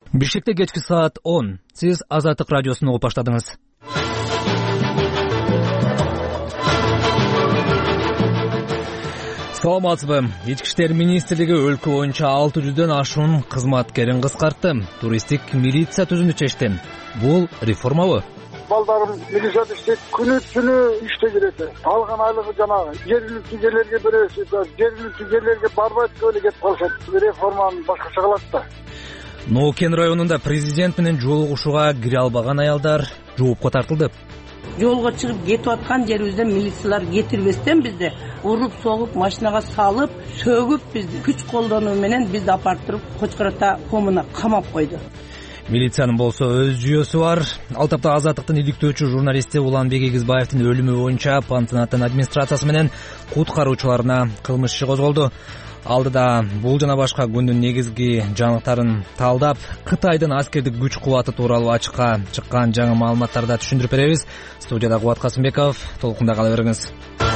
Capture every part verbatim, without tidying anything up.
Бишкекте кечки саат он. Сиз Азаттык радиосун угуп баштадыңыз. Саламатсызбы. Ички иштер министрлиги өлкө боюнча алты жүздөн ашуун кызматкерин кыскартты. Туристтик милиция түзүүнү чечти. Бул реформабы? Балдарым милицияда иштейт, күнү түнү иштей берет. Алган айлыгы жанагы жергиликтүү жерлерге беребиз, жергиликтүү жерлерге барбайт эле кетип калышат. Реформаны башкача кылат да. Нокен районунда президент менен жолугушууга кире албаган аялдар жоопко тартылды. Жолго чыгып кетип аткан жерибизден милициялар кетирбестен бизди уруп согуп, машинага салып, сөгүп бизди күч колдонуу менен бизди апартырып Кочкорото комуна камап койду. Милициянын болсо өз жүйөсү бар. Ал тапта Азаттыктын иликтөөчү журналисти Уланбек Эгизбаевдин өлүмү боюнча пансионаттын администрациясы менен куткаруучуларына кылмыш иши козголду. Алдыда бул жана башка күндүн негизги жаңылыктарын талдап, Кытайдын аскердик күч кубаты тууралуу ачыкка чыккан жаңы маалыматтарды түшүндүрүп беребиз. Студияда Кубат Касымбеков, толкунда кала бериңиз.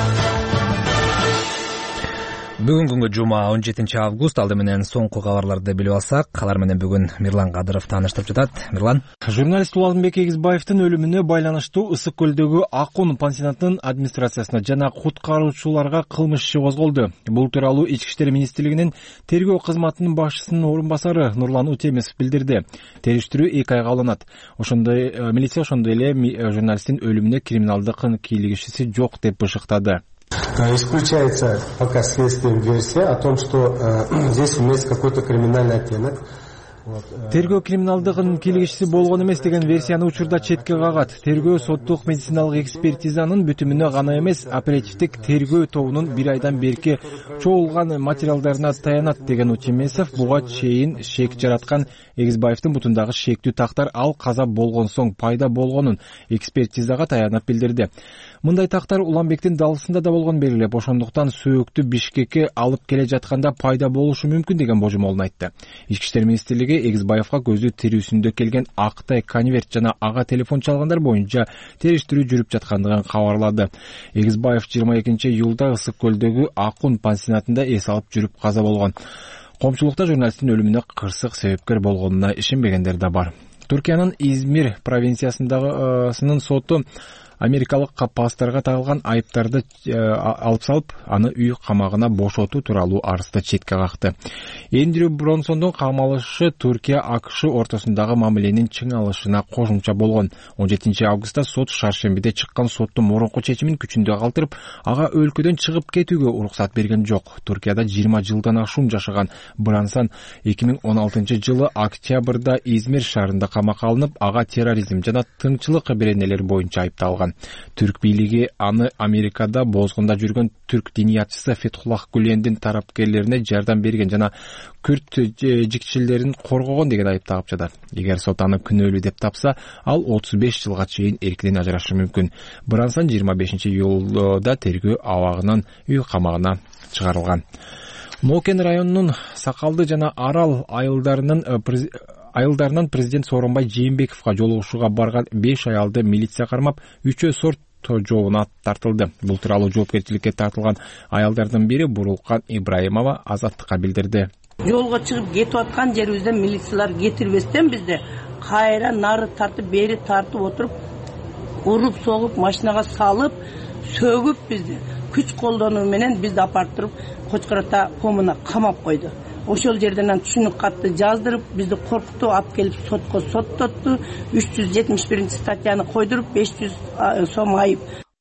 Бүгүн күнгө жума он жетинчи август, алды менен соңку кабарларды билип алсак, алар менен бүгүн Мирлан Кадыров тааныштырып жатат. Мирлан. Журналист Уланбек Эгизбаевдин өлүмүнө байланыштуу Ысык көлдөгү Акун пансионатынын администрациясына жана куткаруучуларга кылмыш иши козголду. Бул тууралуу Ички иштер министрлигинин тергөө кызматынын башчысынын орун басары Нурлан Утемисов билдирди. Териштирүү эки айга алынат. Ошондой милиция ошондой эле журналисттин өлүмүнө криминалдык кийлигишиси жок деп бышыктады. Исключается пока следствием версия о том, что э, здесь имеется какой-то криминальный оттенок. Тергөө криминалдыгын кийлигишиси болгон эмес деген версияны учурда четке кагат. Тергөө соттук медициналык экспертизанын бүтүмүнө гана эмес, оперативдик тергөө тобунун бир айдан берки чогулган материалдарына таянат деген Утемисов буга чейин шек жараткан Эгизбаевдин бутундагы шектүү тактар ал каза болгон соң пайда болгонун экспертизага таянып билдирди. Мындай тактар Уланбектин далысында да болгон белгилеп, ошондуктан сөөктү Бишкекке алып келе жатканда пайда болушу мүмкүн деген божомолун айтты. Ички иштер министрлиги Эгизбаевга көзү тирүүсүндө келген актай конверт жана ага телефон чалгандар боюнча териштирүү жүрүп жаткандыгын кабарлады. Эгизбаев жыйырма экинчи июлда Ысык көлдөгү Акун пансионатында эс алып жүрүп каза болгон. Коомчулукта журналисттин өлүмүнө кырсык себепкер болгонуна ишенбегендер да бар. Туркиянын Измир провинциясындагысынын соту америкалык пастырга тагылган айыптарды алып салып, аны үй камагына бошотуу тууралуу арызды четке какты. Эндрю Бронсондун камалышы Туркия АКШ ортосундагы мамиленин чыңалышына кошумча болгон. он жетинчи августта сот шаршембиде чыккан соттун мурунку чечимин күчүндө калтырып, ага өлкөдөн чыгып кетүүгө уруксат берген жок. Туркияда жыйырма жылдан ашуун жашаган Бронсон эки миң он алтынчы жылы октябрда Измир шаарында камакка алынып, ага терроризм жана тынччылык беренелери боюнча айыпталган. Түрк бийлиги аны Америкада бозгунда жүргөн түрк диниятчысы Фетхуллах Гулендин тарапкерлерине жардам берген жана күрт жикчилерин коргогон деген айып тагып жатат. Эгер сот аны күнөөлүү деп тапса, ал отуз беш жылга чейин эркинен ажырашы мүмкүн. Бронсон жыйырма бешинчи июлда тергөө абагынан үй камагына чыгарылган. Нокен районунун Сакалды жана Арал айылдарынын айылдарынан президент Сооронбай Жээнбековго жолугушууга барган беш аялды милиция кармап, үчөө сот жообуна тартылды. Бул тууралуу жоопкерчиликке тартылган аялдардын бири Бурулкан Ибраимова Азаттыкка билдирди. Жолго чыгып кетип аткан жерибизден милициялар кетирбестен бизди кайра нары тартып, бери тартып отуруп, уруп согуп, машинага салып, сөгүп бизди күч колдонуу менен бизди апартырып Кочкорото комуна камап койду. Ошол жерден түшүнүк катты жаздырып, бизди коркутуп алып келип сотко соттотту. үч жүз жетимиш биринчи статьяны койдуруп, беш жүз сом айып.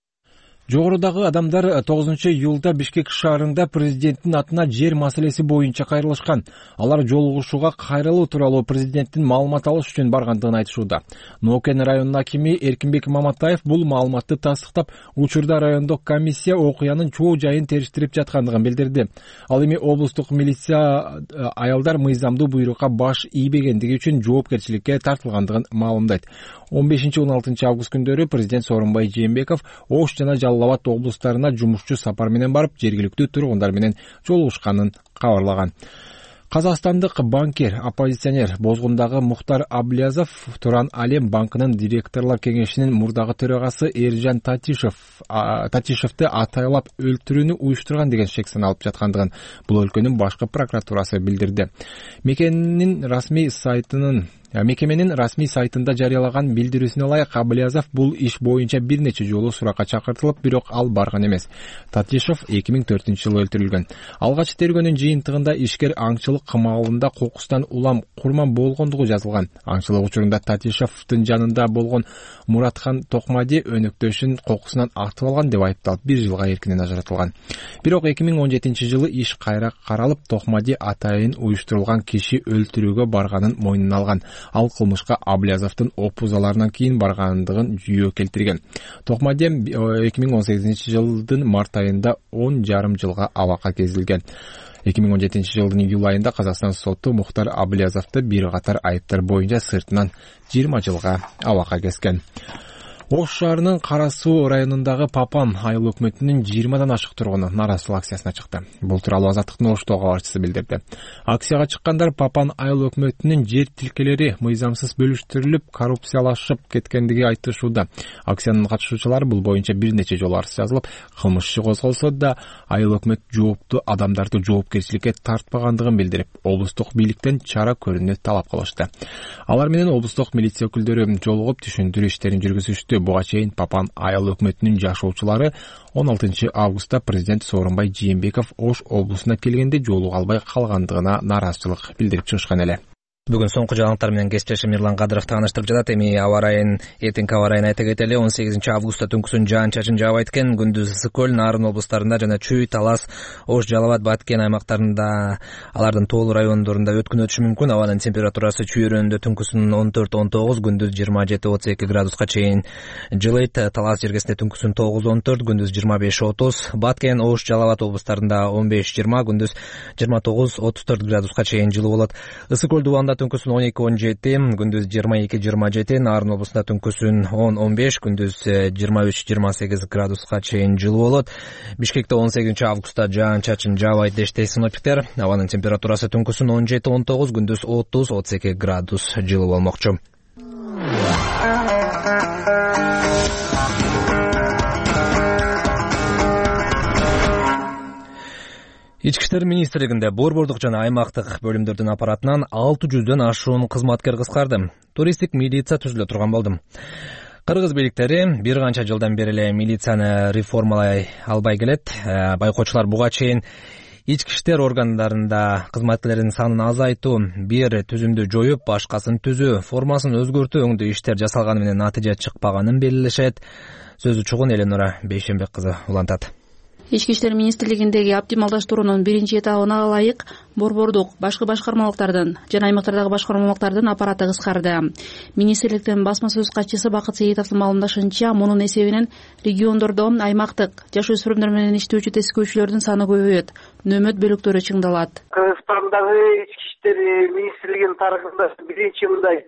Жогорудагы адамдар тогузунчу июлда Бишкек шаарында президенттин атына жер маселеси боюнча кайрылышкан. Алар жолугушууга кайрылуу тууралуу президенттин маалымат алыш үчүн баргандыгын айтышууда. Нокен районунун акими Эркинбек Маматаев бул маалыматты тастыктап, учурда райондук комиссия окуянын чоо жайын териштирип жаткандыгын билдирди. Ал эми облустук милиция аялдар мыйзамдуу буйрукка баш ийбегендиги үчүн жоопкерчиликке тартылгандыгын маалымдайт. он бешинчи он алтынчы август күндөрү президент Сооронбай Жээнбеков Ош жана Жалал Абад облустарына жумушчу сапар менен барып, жергиликтүү тургундар менен жолугушканын кабарлаган. Казакстандык банкир, оппозиционер бозгундагы Мухтар Аблязов Туран Алем банкынын директорлор кеңешинин мурдагы төрагасы Эржан Татишев Татишевди атайлап өлтүрүүнү уюштурган деген шек саналып жаткандыгын бул өлкөнүн башкы прокуратурасы билдирди. Мекенинин расмий сайтынын Мекеменин расмий сайтында жарыялаган билдирүүсүнө ылайык, Аблязов бул иш боюнча бир нече жолу суракка чакыртылып, бирок ал барган эмес. Татишев эки миң төртүнчү жылы өлтүрүлгөн. Алгач тергөөнүн жыйынтыгында ишкер аңчылык кымабында кокустан улам курман болгондугу жазылган. Аңчылык учурунда Татишевдин жанында болгон Муратхан Токмади өнөктөшүн кокусунан артып алган деп айыпталып, бир жылга эркинен ажыратылган. Бирок эки миң он жетинчи жылы иш кайра каралып, Токмади атайын уюштурулган киши өлтүрүүгө барганын мойнуна алган. Ал кылмышка Аблязовдун опузаларынан кийин баргандыгын жүйө келтирген. Токмади эки миң он сегизинчи жылдын март айында он жарым жылга абакка кезилген. эки миң он жетинчи жылдын июль айында Казакстан соту Мухтар Аблязовду бир катар айыптар боюнча сыртынан жыйырма жылга абакка кескен. Ош шаарынын Кара Суу районундагы Папан айыл өкмөтүнүн жыйырмадан ашык тургуну нааразычылык акциясына чыкты. Бул тууралуу Азаттыктын Оштогу кабарчысы билдирди. Акцияга чыккандар Папан айыл өкмөтүнүн жер тилкелери мыйзамсыз бөлүштүрүлүп, коррупциялашып кеткендиги айтышууда. Акциянын катышуучулары бул боюнча бир нече жолу арыз жазылып, кылмыш иши козголсо да, айыл өкмөт жооптуу адамдарды жоопкерчиликке тартпагандыгын билдирип, облустук бийликтен чара көрүүнү талап кылышты. Алар менен облустук милиция өкүлдөрү жолугуп түшүндүрүү иштерин жүргүзүштү. Буга чейин Папан айыл өкмөтүнүн жашоочулары он алтынчы августта президент Сооронбай Жээнбеков Ош облусуна келгенде жолуга албай калгандыгына нааразычылык билдирип чыгышкан эле. Бүгүн соңку жаңылыктар менен кесиптешим Мирлан Кадыров тааныштырып жатат. Эми аба ырайын, эртеңки аба ырайын айта кетели. он сегизинчи августта түнкүсүн жаан-чачын жаабайт экен. Күндүз ысык көл, Нарын облустарында жана Чүй, Талас, Ош, Жалал абад, Баткен аймактарында, алардын тоолуу райондорунда өткүн өтүшү мүмкүн. Абанын температурасы Чүй районунда түнкүсүн он төрт он тогуз, күндүз жыйырма жети отуз эки градуска чейин жылыйт. Талас жергесинде түнкүсүн тогуз он төрт, күндүз жыйырма беш отуз. Баткен, Ош, Жалал абад облустарында он беш жыйырма, күндүз жыйырма тогуз отуз төрт градуска чейин жылуу болот. Ысык көл дубанда түнкүсүн он эки он жети, күндүз жыйырма эки жыйырма жети, Нарын облусунда түнкүсүн он он беш, күндүз жыйырма үч жыйырма сегиз градуска чейин жылуу болот. Бишкекте он сегизинчи августта жаан-чачын жаабайт дешти синоптиктер. Абанын температурасы түнкүсүн он жети он тогуз, күндүз отуз отуз эки градус жылуу болмокчу. Ички иштер министрлигинде борбордук жана аймактык бөлүмдөрдүн аппаратынан алты жүздөн ашуун кызматкер кыскарды. Туристтик милиция түзүлө турган болду. Кыргыз бийликтери бир канча жылдан бери эле милицияны реформалай албай келет. Байкоочулар буга чейин ички иштер органдарында кызматкерлердин санын азайтуу, бир түзүмдү жоюп, башкасын түзүү, формасын өзгөртүү өңдүү иштер жасалганы менен натыйжа чыкпаганын белгилешет. Сөзү чугун Эленора Бейшенбек кызы улантат. Ички иштер министрлигиндеги оптималдаштыруунун биринчи этабына ылайык борбордук башкы башкармалыктардын жана аймактардагы башкармалыктардын аппараты кыскарды. Министрликтин басма сөз катчысы Бакыт Сейитовдун маалымдашынча, мунун эсебинен региондордо аймактык жаш өспүрүмдөр менен иштөөчү тескөөчүлөрдүн саны көбөйөт, нөмөт бөлүктөрү чыңдалат. Кыргызстандагы ички иштер министрлигинин тарыхында биринчи мындай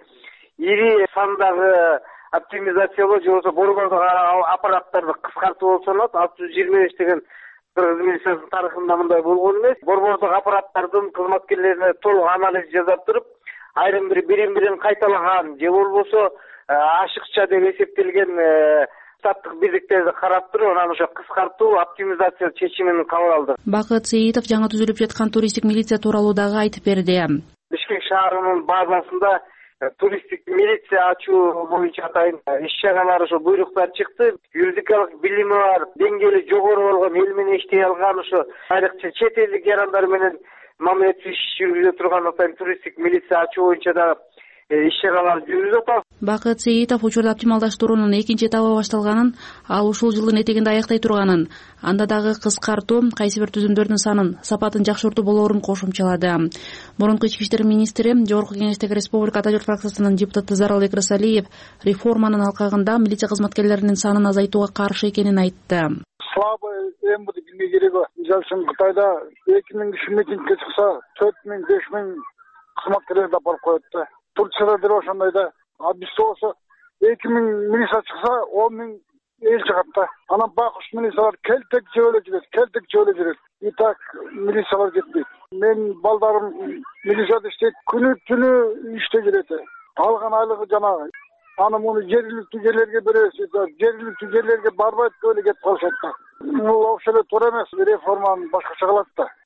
ири сандагы оптимизациялоо же болбосо борбордук аппараттарды кыскартуу болуп саналат. алты жүз жыйырма беш деген Кыргыз милициясынын тарыхында мындай болгон эмес. Борбордук аппараттардын кызматкерлерине толук анализ жасап туруп, айрым бир бирин бирин кайталаган же болбосо ашыкча деп эсептелген штаттык бирликтерди карап туруп, анан ошо кыскартуу, оптимизация чечимин кабыл алды. Бакыт Сейитов жаңы түзүлүп жаткан туристтик милиция тууралуу дагы айтып берди. Бишкек шаарынын базасында туристтик милиция ачуу боюнча атайын иш-чаралар, ошо буйруктар чыкты. Юридикалык билими бар, деңгээли жогору болгон эл менен иштей алган, ошо айрыкча чет элдик жарандар менен мамилеттүү иш жүргүзө турган атайын туристтик милиция ачуу боюнча да иш-чаралар жүргүзүп атат. Бакыт Сейитов учурда оптималдаштыруунун экинчи этабы башталганын, ал ушул жылдын этегинде аяктай турганын, анда дагы кыскартуу, кайсы бир түзүмдөрдүн санын, сапатын жакшыртуу болоорун кошумчалады. Мурунку ички иштер министри, жогорку кеңештеги республика Ата журт фракциясынын депутаты Заралбек Рысалиев реформанын алкагында милиция кызматкерлеринин санын азайтууга каршы экенин айтты. Слабый эмбуду билмей кереги. Мисалы үчүн Кытайда эки миң киши митингге чыкса, төрт миң беш миң кызматкерлерди алып коет да. Турцияда дел ошондой да. А бизде болсо эки миң милиция чыкса, он миң эл чыгат да. Анан байкуш милициялар келтек жөөлө жүрөт, келтек жөөлө жүрөт. И так милициялар кетпейт. Мен балдарым милицияда иштейт, күнү түнү иштей жүрөт. Алган айлыгы жанагы. Аны муну жергиликтүү жерлерге беребиз, жергиликтүү жерлерге барбайт, эле кетип калышат да. Бул ошол эле туура эмес, реформаны башкача кылат да.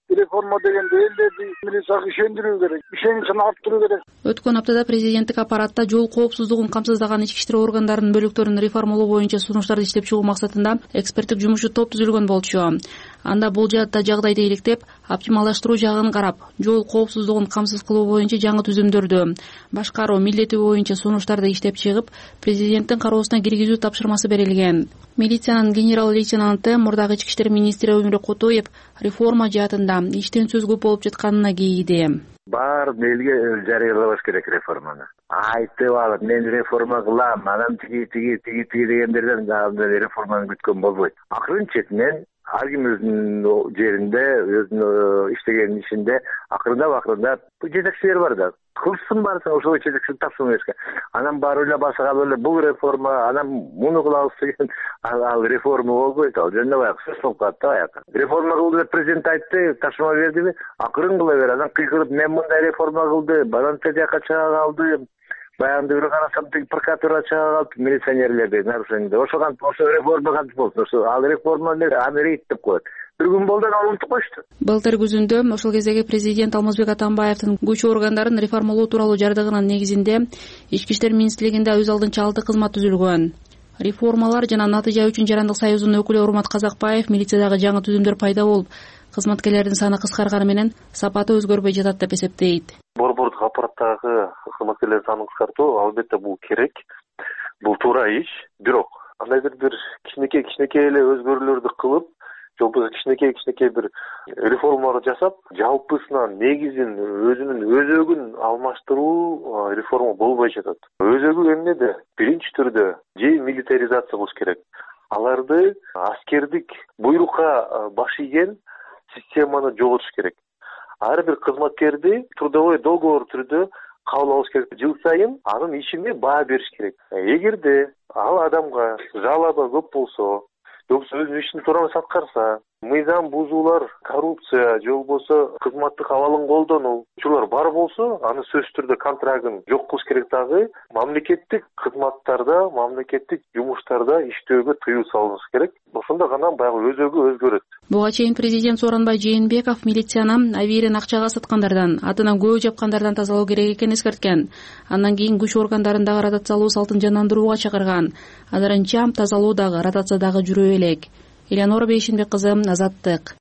Реформа дегенде элдерди милицияга ишендирүү керек, ишеничин арттыруу керек. Өткөн аптада президенттик аппаратта жол коопсуздугун камсыздаган ички иштер органдарынын бөлүктөрүн реформалоо боюнча сунуштарды иштеп чыгуу максатында эксперттик жумушчу топ түзүлгөн болчу. Анда бул жаатта жагдайды иликтеп, оптималдаштыруу жагын карап, жол коопсуздугун камсыз кылуу боюнча жаңы түзүмдөрдү башкаруу милдети боюнча сунуштарды иштеп чыгып, президенттин кароосуна киргизүү тапшырмасы берилген. Милициянын генерал лейтенанты, мурдагы ички иштер министри Өмүрөк Кутуев реформа жаатында иштен сөз көп болуп жатканына кейиди. Бар элге жарыялабаш керек реформаны. Айтып алып, мен реформа кылам, анан тиги тиги тиги тиги дегендерден реформаны күткөн болбойт. Акырын четинен ар ким өзүнүн жеринде, өзүнүн иштеген ишинде акырындап акырындап жетекчилер бар да. Кылсын барса ошол жетекчилик тапшырма беришке. Анан бар эле башка эле бул реформа, анан муну кылабыз деген ал реформа болбойт. Ал жөнүндө баягы сөз болуп калат да баягы. Реформа кылды деп президент айтты, тапшырма бердиби? Акырын кыла бер. Анан кыйкырып мен мындай реформа кылдым, анан тияка чыга калдым. Баягында бир карасам тиги прокуратура чыга калды, милиционерлерди нарушение. Ошо кантип ошо реформа кантип болсун? Ошо ал реформа аны рейд деп коет. Бир күн болду анан унутуп коюшту. Былтыр күзүндө ошол кездеги президент Алмазбек Атамбаевдин күч органдарын реформалоо тууралуу жардыгынын негизинде ички иштер министрлигинде өз алдынча алты кызмат түзүлгөн. Реформалар жана натыйжа үчүн Жарандык союзунун өкүлү Урмат Казакбаев милициядагы жаңы түзүмдөр пайда болуп, кызматкерлердин саны кыскарганы менен сапаты өзгөрбөй жатат деп эсептейт. Борбордук аппараттагы кызматкерлердин санын кыскартуу албетте бул керек. Бул туура иш. Бирок андайдыр бир кичинекей кичинекей эле өзгөрүүлөрдү кылып, же болбосо кичинекей кичинекей бир реформалар жасап, жалпысынан негизин өзүнүн өзөгүн алмаштыруу реформа болбой жатат. Өзөгү эмнеде? Биринчи түрдө же милитаризация кылыш керек. Аларды аскердик буйрукка баш ийген системаны жоготуш керек. Ар бир кызматкерди трудовой договор түрдө кабыл алыш керек. Жыл сайын анын ишине баа бериш керек. Эгерде ал адамга жалаба көп болсо, жоксо өзүнүн ишин туура эмес аткарса, мыйзам бузуулар, коррупция, же болбосо кызматтык абалын колдонуу учурлар бар болсо, аны сөзсүз түрдө контрагын жок кылыш керек. Дагы мамлекеттик кызматтарда, мамлекеттик жумуштарда иштөөгө тыюу салыныш керек. Ошондо гана баягы өзөгү өзгөрөт. Буга чейин президент Сооронбай Жээнбеков милицияны абийирин акчага саткандардан, атынан көө жапкандардан тазалоо керек экенин эскерткен. Андан кийин күч органдарындагы ротациялоо салтын жандандырууга чакырган. Азырынча тазалоо дагы, ротация дагы жүрө элек. Элеонора Бейшинбек кызы, Азаттык.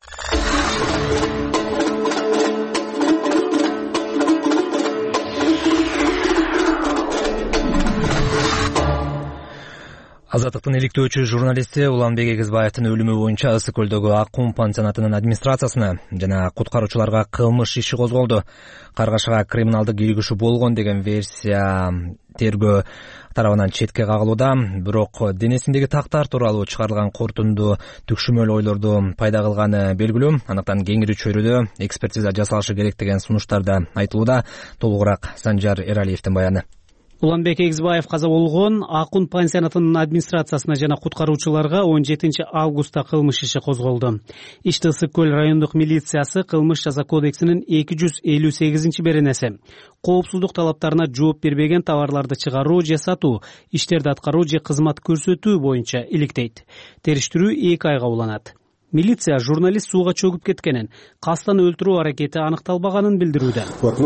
Азаттыктын иликтөөчү журналисти Уланбек Эгизбаевдин өлүмү боюнча Ысык көлдөгү Ак кум пансионатынын администрациясына жана куткаруучуларга кылмыш иши козголду. Каргашага криминалдык ийгишүү болгон деген версия тергөө тарабынан четке кагылууда. Бирок денесиндеги тактар тууралуу чыгарылган корутунду түкшүмөл ойлорду пайда кылганы белгилүү. Анықтан кеңири чөйрөдө экспертиза жасалышы керек деген сунуштар да айтылууда. Толугураак Санжар Эралиевдин баяны. Уланбек Эгизбаев каза болгон Ак кум пансионатынын администрациясына жана куткаруучуларга он жетинчи августта кылмыш иши козголду. Ишти Ысык көл райондук милициясы кылмыш жаза кодексинин эки жүз элүү сегизинчи беренеси коопсуздук талаптарына жооп бербеген товарларды чыгаруу же сатуу, иштерди аткаруу же кызмат көрсөтүү боюнча иликтейт. Териштирүү эки айга уланат. Милиция журналист сууга чөгүп кеткенин, кастан өлтүрүү аракети аныкталбаганын билдирүүдө.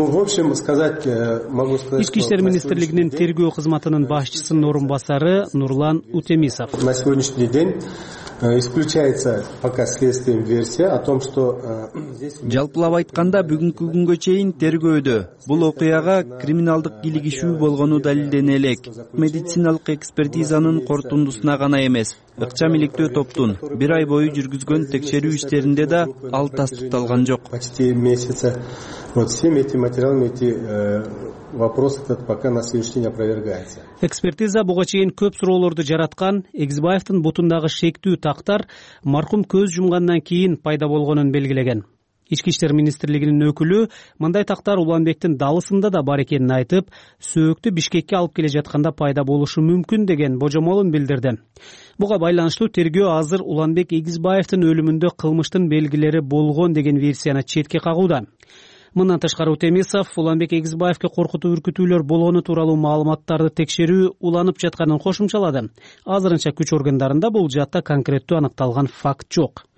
Ички иштер министрлигинин тергөө кызматынын башчысынын орун басары Нурлан Утемисов. На сегодняшний день исключается пока следствием версия о том, что жалпылап айтканда бүгүнкү күнгө чейин тергөөдө бул окуяга криминалдык кийлигишүү болгону далилдене элек. Медициналык экспертизанын корутундусуна гана эмес, ыкчам иликтөө топтун бир ай бою жүргүзгөн текшерүү иштеринде да ал тастыкталган жок. Почти месяца. Вот всеми этими материалами эти вопрос этот пока на сегодняшний день опровергается. Экспертиза буга чейин көп суроолорду жараткан. Эгизбаевдин бутундагы шектүү тактар маркум көз жумгандан кийин пайда болгонун белгилеген. Ички иштер министрлигинин өкүлү мындай тактар Уланбектин далысында да бар экенин айтып, сөөктү Бишкекке алып келе жатканда пайда болушу мүмкүн деген божомолун билдирди. Буга байланыштуу тергөө азыр Уланбек Эгизбаевдин өлүмүндө кылмыштын белгилери болгон деген версияны четке кагууда. Мындан тышкары Утемисов Уланбек Эгизбаевге коркутуу үркүтүүлөр болгону тууралуу маалыматтарды текшерүү уланып жатканын кошумчалады. Азырынча күч органдарында бул жаатта конкреттүү аныкталган факт жок.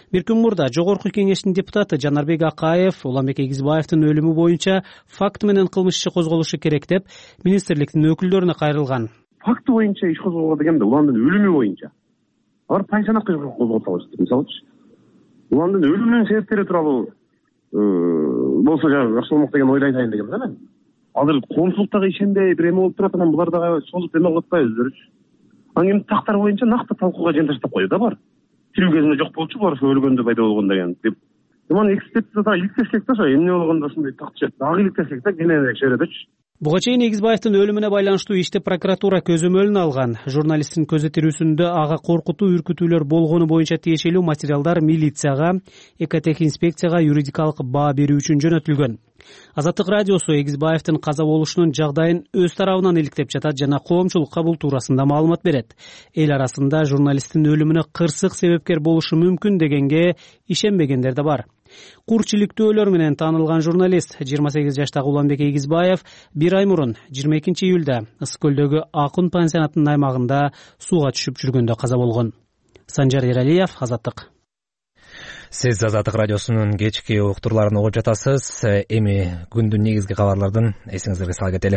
бир күн мурда Жогорку Кеңештин депутаты Жанарбек Акаев Уланбек Эгизбаевдин өлүмү боюнча факт менен кылмыш иши козголушу керек деп министрликтин өкүлдөрүнө кайрылган. Факты боюнча иш козголго дегенде уландын өлүмү боюнча алар пансионатка козголуп алышты. Мисалычы уландын өлүмүнүн себептери тууралуу болсо жакшы болмок деген ойду айтайын дегем да мен. Азыр коомчулуктагы ишенбей бир эме болуп турат, анан булар дагы созуп эме кылып атпайбы өздөрүчү. Анан эми тактар боюнча накты талкууга жөн таштап койду да бар. Тирүү кезинде жок болчу, булар ошо өлгөндө пайда болгон деген деп. Эми экспертизада иликтеш керек да, ошо эмне болгондо ушундай такты дагы иликтеш керек да, кененирээк чөйрөдөчү. Буга чейин Эгизбаевдин өлүмүнө байланыштуу ишти прокуратура көзөмөлүнө алган. Журналисттин көзөтүрүүсүндө ага коркутуу, үркүтүүлөр болгону боюнча тиешелүү материалдар милицияга, экотех инспекцияга юридикалык баа берүү үчүн жөнөтүлгөн. Азаттык радиосу Эгизбаевдин каза болушунун жагдайын өз тарабынан иликтеп жатат жана коомчулукка бул туурасында маалымат берет. Эл арасында журналисттин өлүмүнө кырсык себепкер болушу мүмкүн дегенге ишенбегендер да бар. Курчиликтөөлөр менен таанылган журналист жыйырма сегиз жаштагы Уланбек Эгизбаев бир ай мурун жыйырма экинчи июлда Ысык көлдөгү Акун пансионатынын аймагында сууга түшүп жүргөндө каза болгон. Санжар Эралиев, Азаттык. Сиз Азаттык радиосунун кечки уктурларын угуп жатасыз. Эми күндүн негизги кабарлардын эсиңиздерге сала кетели.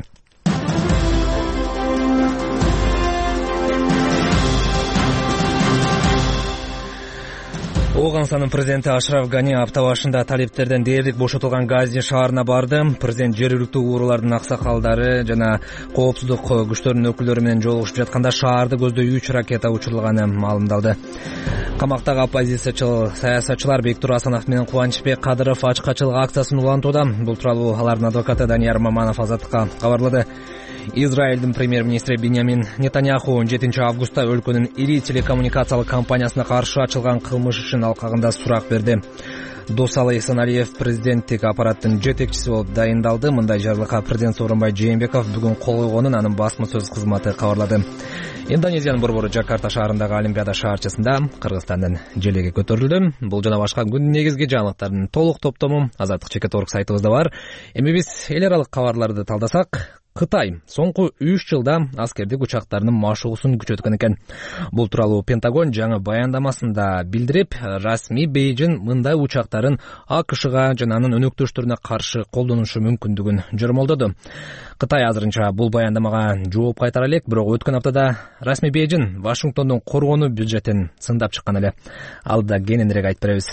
Ооганстанын президенти Ашраф Гани апта башында талиптерден дээрлик бошотулган Гази шаарына барды. Президент жергиликтүү уурулардын аксакалдары жана коопсуздук күчтөрүнүн өкүлдөрү менен жолугушуп жатканда шаарды көздөй үч ракета учурулганы маалымдалды. Камактагы оппозициячыл саясатчылар Бектур Асанов менен Кубанычбек Кадыров ачкачылык акциясын улантууда. Бул тууралуу алардын адвокаты Данияр Маманов Азаттыкка кабарлады. Израилдин премьер-министри Биньямин Нетаньяху он жетинчи августта өлкөнүн ири телекоммуникациялык компаниясына каршы ачылган кылмыш ишин алкагында сурак берди. Досалы Эсеналиев президенттик аппараттын жетекчиси болуп дайындалды. Мындай жарлыкка президент Сооронбай Жээнбеков бүгүн кол койгонун анын басма сөз кызматы кабарлады. Индонезиянын борбору Жакарта шаарындагы Олимпиада шаарчасында Кыргызстандын желеги көтөрүлдү. Бул жана башка күндүн негизги жаңылыктардын толук топтому Азаттык чекит точка орг сайтыбызда бар. Эми биз эл аралык кабарларды талдасак, Кытай соңку үч жылда аскердик учактарынын машыгуусун күчөткөн экен. Бул тууралуу Пентагон жаңы баяндамасында билдирип, расмий Бейжин мындай учактарын АКШга жана анын өнөктөштөрүнө каршы колдонушу мүмкүндүгүн жормолдоду. Кытай азырынча бул баяндамага жооп кайтара элек, бирок өткөн аптада расмий Бейжин Вашингтондун коргонуу бюджетин сындап чыккан эле. Алда кененирээк айтып беребиз.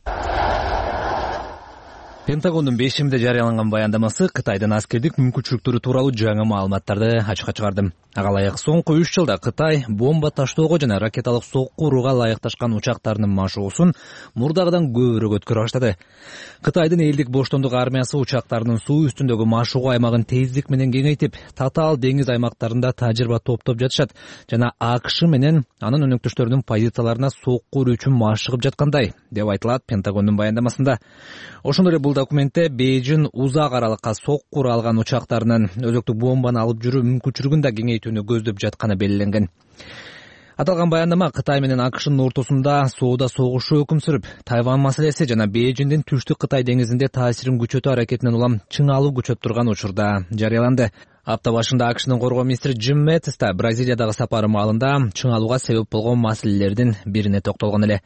Пентагондун бешимде жарыяланган баяндамасы Кытайдын аскердик мүмкүнчүлүктөрү тууралуу жаңы маалыматтарды ачыкка чыгарды. Ага ылайык соңку үч жылда Кытай бомба таштоого жана ракеталык сокку урууга ылайыкташкан учактарынын машыгуусун мурдагыдан көбүрөөк өткөрө баштады. Кытайдын элдик боштондук армиясы учактарынын суу үстүндөгү машыгуу аймагын тездик менен кеңейтип, татаал деңиз аймактарында тажрыйба топтоп жатышат жана АКШ менен анын өнөктөштөрүнүн позицияларына сокку уруу үчүн машыгып жаткандай деп айтылат Пентагондун баяндамасында. Ошондой эле бул документте Бейжин узак аралыкка сокку уруу алган учактарынын өзөктүк бомбаны алып жүрүү мүмкүнчүлүгүн да кеңейтүүнү көздөп жатканы белгиленген. Аталган баяндама Кытай менен АКШнын ортосунда соода согушу өкүм сүрүп, Тайвань маселеси жана Бейжиндин түштүк Кытай деңизинде таасирин күчөтүү аракетинен улам чыңалуу күчөп турган учурда жарыяланды. Апта башында АКШнын коргоо министри Джим Мэттис да Бразилиядагы сапары маалында чыңалууга себеп болгон маселелердин бирине токтолгон эле.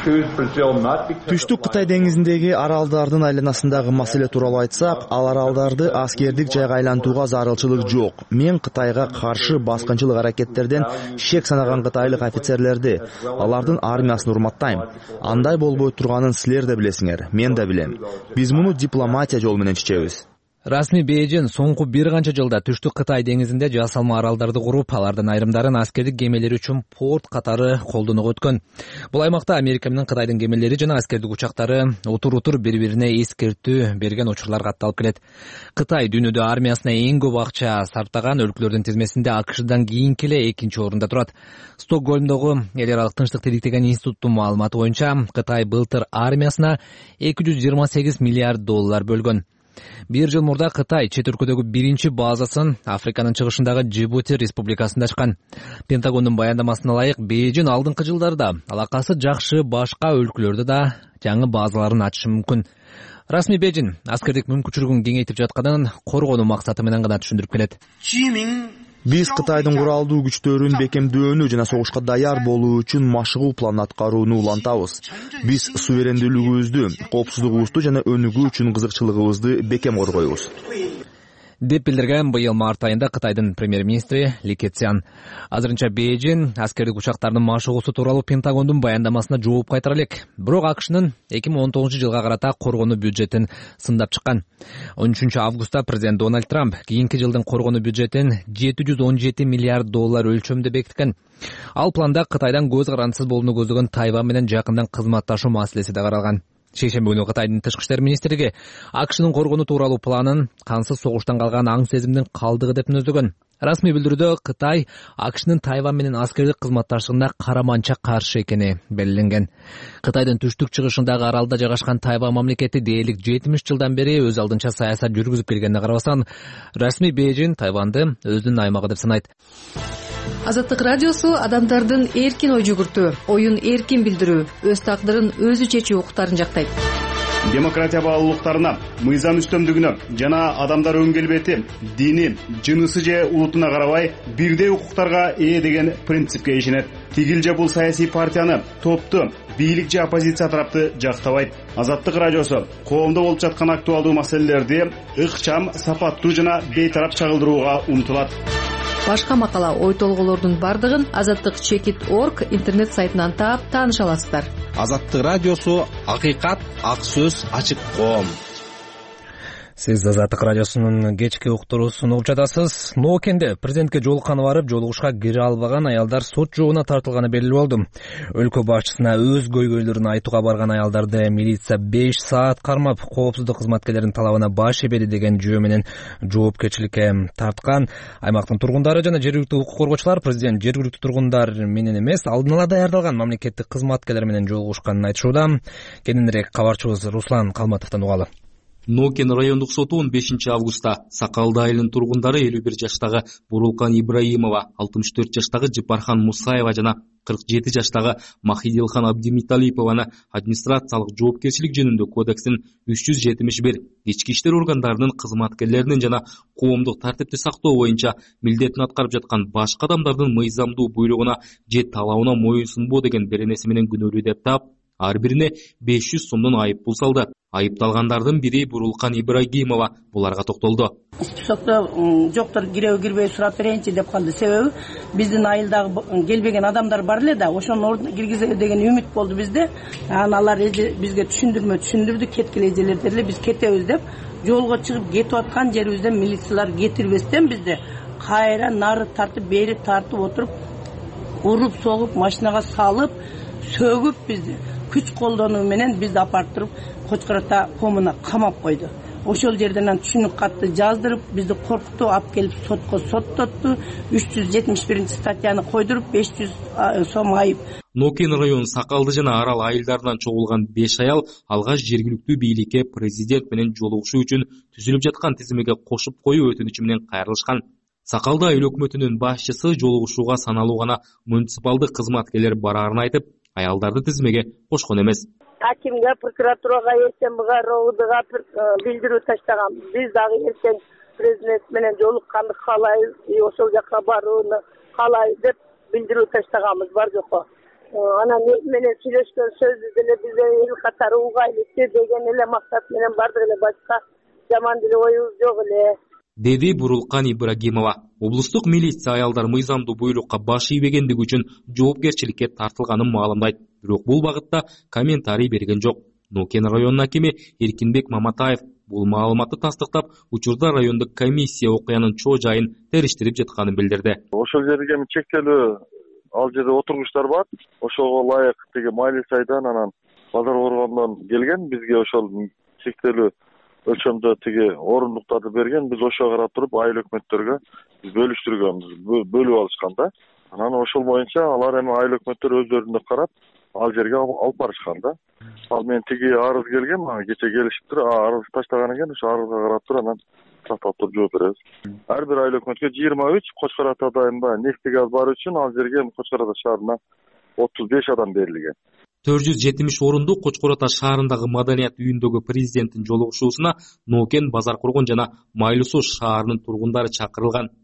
Түштүк Кытай деңизиндеги аралдардын айланасындагы маселе тууралуу айтсак, ал аралдарды аскердик жайга айлантууга зарылчылык жок. Мен Кытайга каршы баскынчылык аракеттерден шек санаган кытайлык офицерлерди, алардын армиясын урматтайм. Андай болбой турганын силер да билесиңер, мен да билем. Биз муну дипломатия жолу менен чечебиз. Расмий Бейжин соңку бир канча жылда түштүк Кытай деңизинде жасалма аралдарды куруп, алардын айрымдарын аскердик кемелери үчүн порт катары колдонууга өткөн. Бул аймакта Америка менен Кытайдын кемелери жана аскердик учактары утур-утур бири-бирине эскертүү берген учурлар катталып келет. Кытай дүйнөдө армиясына эң көп акча сарптаган өлкөлөрдүн тизмесинде АКШдан кийинки эле экинчи орунда турат. Стокгольмдогу эл аралык тынчтыкты иликтеген институттун маалыматы боюнча, Кытай былтыр армиясына эки жүз жыйырма сегиз миллиард доллар бөлгөн. Бир жыл мурда Кытай чет өлкөдөгү биринчи базасын Африканын чыгышындагы Джибути республикасында ачкан. Пентагондун баяндамасына ылайык, Бейжин алдыңкы жылдарда алакасы жакшы башка өлкөлөрдө да жаңы базаларын ачышы мүмкүн. Расмий Бейжин аскердик мүмкүнчүлүгүн кеңейтип жатканын коргонуу максаты менен гана түшүндүрүп келет. Биз Кытайдын куралдуу күчтөрүн бекемдөөнү жана согушка даяр болуу үчүн машыгуу планын аткарууну улантабыз. Биз суверендүүлүгүбүздү, коопсуздугубузду жана өнүгүү үчүн кызыкчылыгыбызды бекем коргойбуз, деп билдирген быйыл март айында Кытайдын премьер-министри Ли Кэцян. Азырынча Бейжин аскердик учактардын машыгуусу тууралуу Пентагондун баяндамасына жооп кайтара элек. Бирок АКШнын эки миң он тогузунчу жылга карата коргонуу бюджетин сындап чыккан. он үчүнчү августта президент Дональд Трамп кийинки жылдын коргонуу бюджетин жети жүз он жети миллиард доллар өлчөмдө бекиткен. Ал планда Кытайдан көз карандысыз болууну көздөгөн Тайвань менен жакындан кызматташуу маселеси да каралган. Шейшембе күнү Кытайдын тышкы иштер министрлиги АКШнын коргонуу тууралуу планын кансыз согуштан калган аң сезимдин калдыгы деп мүнөздөгөн. Расмий билдирүүдө Кытай АКШнын Тайвань менен аскердик кызматташтыгына караманча каршы экени белгиленген. Кытайдын түштүк чыгышындагы аралда жайгашкан Тайвань мамлекети дээрлик жетимиш жылдан бери өз алдынча саясат жүргүзүп келгенине карабастан, расмий Бейжин Тайваньды өзүнүн аймагы деп санайт. Азаттык радиосу адамдардын эркин ой жүгүртүү, оюн эркин билдирүү, өз тагдырын өзү чечүү укуктарын жактайт. Демократия баалуулуктарына, мыйзам үстөмдүгүнө жана адамдар өн келбети, дини, жынысы же улутуна карабай бирдей укуктарга ээ деген принципке ишенет. Тигил же бул саясий партияны, топту, бийлик же оппозиция тарапты жактабайт. Азаттык радиосу коомдо болуп жаткан актуалдуу маселелерди ыкчам, сапаттуу жана бейтарап чагылдырууга умтулат. Башка макала, ой толгоолордун бардыгын азаттык чекит точка орг интернет сайтынан таап тааныша аласыздар. Азаттык радиосу акыйкат, ак сөз, ачык коом. Сиз Азаттык радиосунун кечки уктуруусун угуп жатасыз. Ноокенде президентке жолукканы барып, жолугушка кире албаган аялдар сот жообуна тартылганы белгилүү болду. Өлкө башчысына өз көйгөйлөрүн айтууга барган аялдарды милиция беш саат кармап, коопсуздук кызматкерлеринин талабына баш ийбеди деген жөө менен жоопкерчиликке тарткан. Аймактын тургундары жана жергиликтүү укук коргоочулар президент жергиликтүү тургундар менен эмес, алдын ала даярдалган мамлекеттик кызматкерлер менен жолугушканын айтышууда. Кененирээк кабарчыбыз Руслан Калматовдон угалы. Нокен райондук соту он бешинчи августта Сакалды айылынын тургундары элүү бир жаштагы Бурулкан Ибраимова, алтымыш төрт жаштагы Жапархан Мусаева жана кырк жети жаштагы Махидилхан Абдимиталипованы администрациялык жоопкерчилик жөнүндө кодекстин үч жүз жетимиш бир ички иштер органдарынын кызматкерлеринин жана коомдук тартипти сактоо боюнча милдетин аткарып жаткан башка адамдардын мыйзамдуу буйругуна же талабына моюнсунбоо деген беренеси менен күнөөлүү деп таап, ар бирине беш жүз сомдон айып пул салды. Айыпталгандардын бири Бурулкан Ибрагимова буларга токтолду. Сотто жоктор киреби кирбей сурап берейинчи деп калды. Себеби биздин айылдагы келбеген адамдар бар эле да, ошонун ордуна киргизели деген үмүт болду бизде. Анан алар бизге түшүндүрмө түшүндүрдү, кеткиле эжелерди эле биз кетебиз деп, жолго чыгып кетип аткан жерибизден милициялар кетирбестен бизде кайра нары тартып, бери тартып отуруп, уруп, согуп, машинага салып, сөгүп бизди күч колдонуу менен бизди апарып туруп Кочкор ата комуна камап койду. Ошол жерден түшүнүк катты жаздырып, бизди коркутту, алып келип сотко соттотту. үч жүз жетимиш биринчи статьяны койдуруп, беш жүз сом айып. Нокен район Сакалды жана Арал айылдарынан чогулган беш аял алгач жергиликтүү бийликке президент менен жолугушуу үчүн түзүлүп жаткан тизимеге кошуп коюу өтүнүчү менен кайрылышкан. Сакалды айыл өкмөтүнүн башчысы жолугушууга саналуу гана муниципалдык кызматкерлер бараарын айтып, аялдарды тизимеге кошкон эмес. Акимге, прокуратурага, СМБга, РОУДга билдирүү таштаган. Биз дагы эртең президент менен жолукканды каалайбыз, ошол жака барууну каалайбыз деп билдирүү таштаганбыз, бар жокко. Анан эл менен сүйлөшкөн сөзү деле бизде эл катары угайлуу деген эле максат менен бардык эле, башка жаман деле оюбуз жок эле, деди Бурулкан Ибрагимова. Облустук милиция аялдар мыйзамдуу буйрукка баш ийбегендиги үчүн жоопкерчиликке тартылганын маалымдайт. Бирок бул багытта комментарий берген жок. Нокен районунун акими Эркинбек Маматаев бул маалыматты тастыктап, учурда райондук комиссия окуянын чоо жайын териштирип жатканын билдирди. Ошол жерге чектелүү ал жерде отургучтар бар. Ошого ылайык тиги Майли сайдан анан Базар Оргондон келген, бизге ошол чектелүү өлчөмдө тиги орундуктарды берген, биз ошого карап туруп айыл өкмөттөргө биз бөлүштүргөнбүз, бөлүп алышкан да. Анан ошол боюнча алар эми айыл өкмөттөр өздөрүнө карап ал жерге алып барышкан да. Ал мен тиги арыз келген, кече келишиптир, арыз таштаган экен, ошо арызга карап туруп анан тактап туруп жооп беребиз. Ар бир айыл өкмөткө жыйырма үч, Кочкор ата дайыма нефти газ бар үчүн ал жерге Кочкор ата шаарына отуз беш адам берилген. төрт жүз жетимиш орунду Кочкор ата шаарындагы маданият үйүндөгү президенттин жолугушуусуна Нокен, Базар Кургон жана Майлуу Суу шаарынын тургундары чакырылган.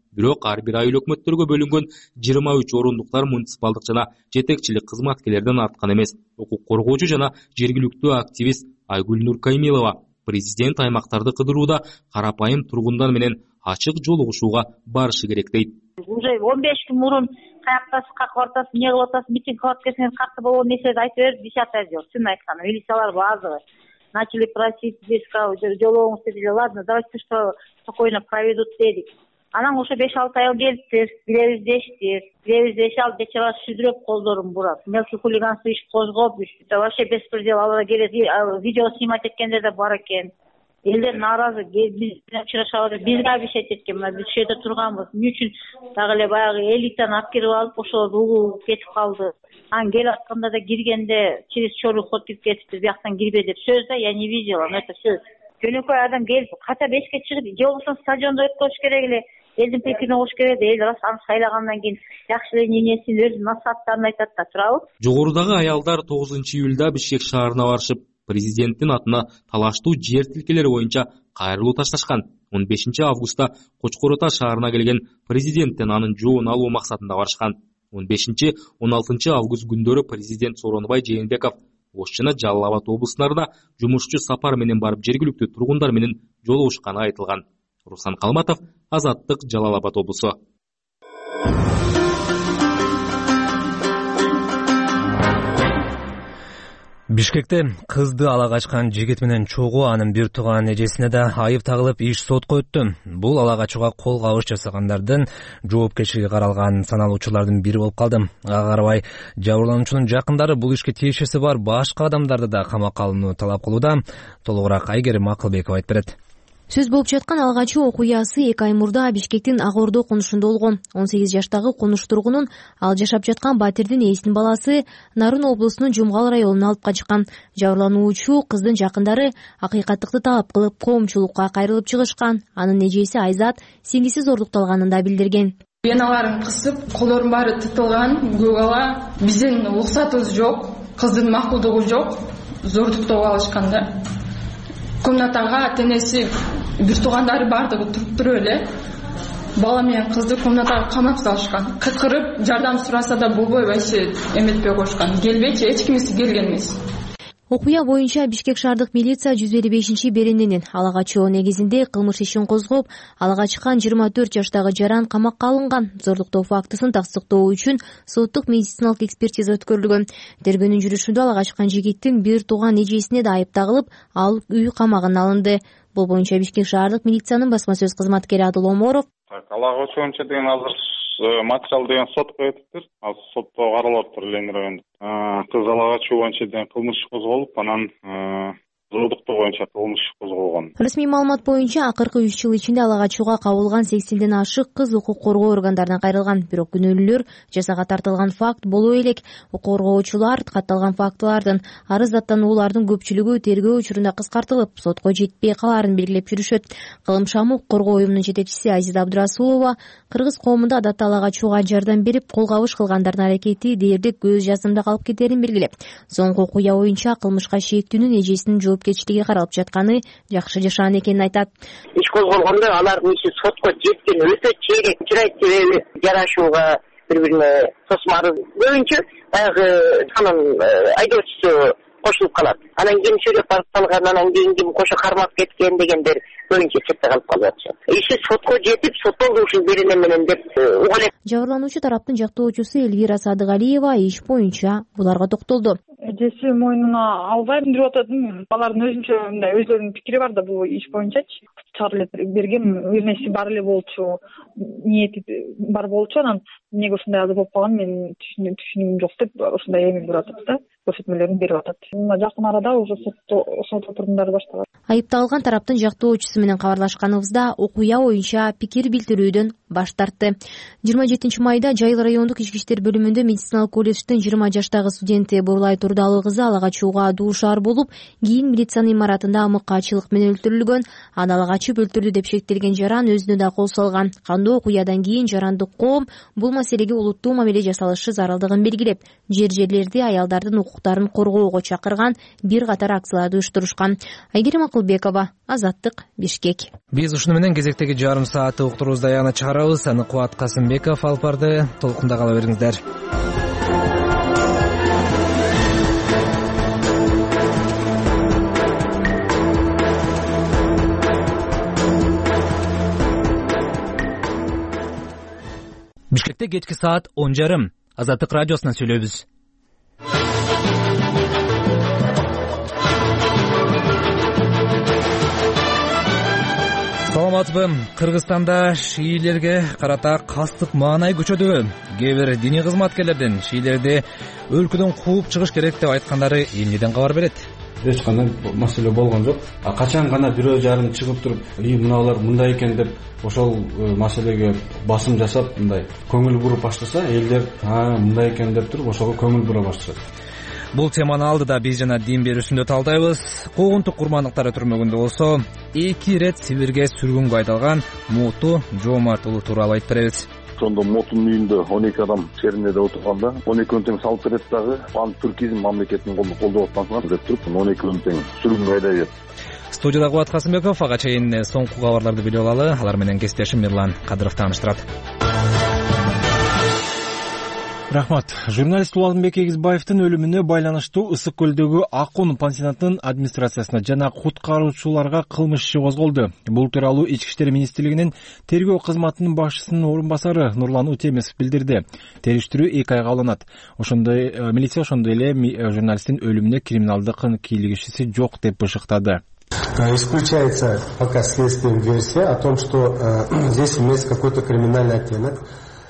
Бирок ар бир айыл өкмөттөргө бөлүнгөн жыйырма үч орундуктар муниципалдык жана жетекчилик кызматкерлерден арткан эмес. Укук коргоочу жана жергиликтүү активист Айгүл Нуркаймилова президент аймактарды кыдырууда карапайым тургундар менен ачык жолугушууга барышы керек дейт. Уже он беш күн мурун каяктасыз, как атасыз, эмне кылып атасыз, митинг кылып кетсеңиз каршы болгон нерселерди айтып берип, десятый отдел, чынын айтканда, милициялар базовый. Начали просить здесь, жолугуңуз дедилер, ладно, давайте что спокойно проведут дедик. Анан ошо беш алты айыл келиптир, билебиз дештир, билебиз деши алып нече раз шүдүрөп колдорун бурат. Мелкий хулиганство иш козгоп, вообще беспредел алар келет, видео снимать эткендер да бар экен. Элдер нааразы, биз учурашабыз, бизге обещать эткен, мына биз ушул жерде турганбыз. Эмне үчүн дагы эле баягы элитаны алып кирип алып, ошолорду угуп кетип калды. Анан келип атканда да киргенде через черный ход кирип кетиптир, бияктан кирбе деп сөз да, я не видела, но это сөз. Жөнөкөй адам келип, ката бешке чыгып, же болбосо стадиондо өткөрүш керек эле. Элдин пикирине кош керек эле, эл рас аны сайлагандан кийин жакшы эле энесин өзүнүн насааттарын айтат да, туурабы? Жогорудагы аялдар тогузунчу июлда Бишкек шаарына барышып, президенттин атына талаштуу жер тилкелери боюнча кайрылуу ташташкан. он бешинчи августта Кочкор Ата шаарына келген президенттен анын жообун алуу максатында барышкан. он бешинчи он алтынчы август күндөрү президент Сооронбай Жээнбеков Ош жана Жалал Абад облустарына жумушчу сапар менен барып жергиликтүү тургундар менен жолугушканы айтылган. Руслан Калматов, Азаттык, Жалал Абад облусу. Бишкекте кызды ала качкан жигит менен чогуу анын бир тууган эжесине да айып тагылып, иш сотко өттү. Бул ала качууга кол кабыш жасагандардын жоопкерчилиги каралган саналуу учурлардын бири болуп калды. Ага карабай, жабырлануучунун жакындары бул ишке тиешеси бар башка адамдарды да камакка алууну талап кылууда. Толугураак Айгерим Акылбекова айтып берет. Сөз болуп жаткан ала качуу окуясы эки ай мурда Бишкектин Ак Ордо конушунда болгон. он сегиз жаштагы конуш тургунун ал жашап жаткан Батирдин ээсинин баласы Нарын облусунун Жумгал районуна алып качкан. Жабырлануучу кыздын жакындары акыйкаттыкты талап кылып, коомчулукка кайрылып чыгышкан. Анын эжеси Айзат сиңдиси зордукталганын да билдирген. Веналарын кысып, колдорун баары тытылган, көк ала. Биздин уруксатыбыз жок, кыздын макулдугу жок, зордуктоп алышкан да. Комнатага тенеси бир туугандары бардыгы туруп эле бала менен кызды комнатага камап салышкан. Кыскырып жардам сураса да болбой вообще эметпей койшкан. Келбечи, эч кимиси келген эмес. Окуя боюнча Бишкек шаардык милиция жүз элүү бешинчи берененин ала качуу негизинде кылмыш ишин козгоп, ала качкан жыйырма төрт жаштагы жаран камакка алынган. Зордуктоо фактысын тастыктоо үчүн соттук медициналык экспертиза өткөрүлгөн. Тергөөнүн жүрүшүндө ала качкан жигиттин бир тууган эжесине да айып тагылып, ал үй камагына алынды. Бул боюнча Бишкек шаардык милициянын басма сөз кызматкери Адыл Оморов. Ала качуучу деген азыр материал деген сотко өтүптүр. Ал сотто каралып тур эле. Кыз ала качуу боюнча деген кылмыш козголуп, анан зордуктоо боюнча кылмыш козголгон. Расмий маалымат боюнча акыркы үч жыл ичинде ала качууга кабылган сексенден ашык кыз укук коргоо органдарынан кайрылган. Бирок күнөөлүүлөр жазага тартылган факт боло элек. Укук коргоочулар катталган фактылардын арыз даттануулардын көпчүлүгү тергөө учурунда кыскартылып, сотко жетпей калаарын белгилеп жүрүшөт. Кылымшам укук коргоо уюмунун жетекчиси Азиза Абдырасулова кыргыз коомунда адатта ала качууга жардам берип, кол кабыш кылгандардын аракети дээрлик көз жазымда калып кетерин белгилеп, соңку окуя боюнча кылмышка шектүүнүн эжесинин жоопкерчилиги каралып жатканы жакшы жашаан экенин айтат. Иш козголгондо алардын иши сотко жеткен өтө чейрек чырайт себеби жарашууга бири-бирине тосмары боюнча баягы анын айдоочусу кошулуп калат. Анан кийин сүйлөп барып калган, анан кийин ким кошо кармап кеткен дегендер боюнча четте калып калып атышат. Иши сотко жетип, соттолду ушул берене менен деп угулат. Жабырлануучу тараптын жактоочусу Элвира Садыгалиева иш боюнча буларга токтолду. Эжеси мойнуна албай билдирип атат. Алардын өзүнчө мындай өздөрүнүн пикири бар да бул иш боюнчачы. Чыгарып берген эмеси бар эле болчу, ниети бар болчу, анан эмнеге ушундай азыр болуп калган мен түшүнүгүм жок деп ушундай эми берип атат да. Көрсөтмөлөрүн берип атат. Мына жакын арада уже сотто сот отурумдары башталат. Айыпталган тараптын жактоочусу менен кабарлашканыбызда окуя боюнча пикир билдирүүдөн баш тартты. жыйырма жетинчи майда Жайыл райондук ички иштер бөлүмүндө медициналык колледждин жыйырма жаштагы студенти Бурлай Турдалы кызы ала качууга дуушар болуп, кийин милициянын имаратында амыккачылык менен өлтүрүлгөн. Аны ала качып өлтүрдү деп шектелген жаран өзүнө да кол салган. Кандуу окуядан кийин жарандык коом бул маселеге улуттуу мамиле жасалышы зарылдыгын белгилеп, жер жерлерди аялдардын укуктарын укуктарын коргоого чакырган бир катар акцияларды уюштурушкан. Айгерим Акылбекова, Азаттык, Бишкек. Биз ушуну менен кезектеги жарым саатты уктуруубузду аягына чыгарабыз. Аны Кубат Касымбеков алып барды. Толкунда кала бериңиздер. Бишкекте кечки саат он жарым. Азаттык радиосунан сүйлөйбүз. Саламатсызбы? Кыргызстанда шиилерге карата кастык маанай көчөдү. Кээ бир диний кызматкерлердин шиилерди өлкөдөн кууп чыгыш керек деп айткандары эмнеден кабар берет? Эч кандай маселе болгон жок. А качан гана бирөө жарым чыгып туруп, "И мыналар мындай экен" деп ошол маселеге басым жасап, мындай көңүл буруп баштаса, элдер "А, мындай экен" деп туруп ошого көңүл бура башташат. Бул теманы алдыда биз жана дин берүүсүндө талдайбыз. Куугунтук курмандыктары түрмөгүндө болсо, эки ирет Сибирге сүргүнгө айдалган Муту Жоомарт уулу тууралуу айтып беребиз. Ошондо Мутунун үйүндө он эки адам шеринеде отурганда он экөөнү тең салып берет дагы пан-туркизм мамлекетин колдоп атпаңсыңар деп туруп он экөөнү тең сүргүнгө айдай берет. Студияда Кубат Касымбеков, ага чейин соңку кабарларды билип алалы. Алар менен кесиптешим Мирлан Кадыров тааныштырат. Рахмат. Журналист Уланбек Эгизбаевдин өлүмүнө байланыштуу Ысык көлдөгү Акун пансионатынын администрациясына жана куткаруучуларга кылмыш иши козголду. Бул тууралуу Ички иштер министрлигинин тергөө кызматынын башчысынын орун басары Нурлан Утемисов билдирди. Териштирүү эки айга уланат. Ошондой милиция ошондой эле журналисттин өлүмүнө криминалдык кийлигишиси жок деп бышыктады. Исключается пока следственная версия о том, что э, здесь имеется какой-то криминальный оттенок.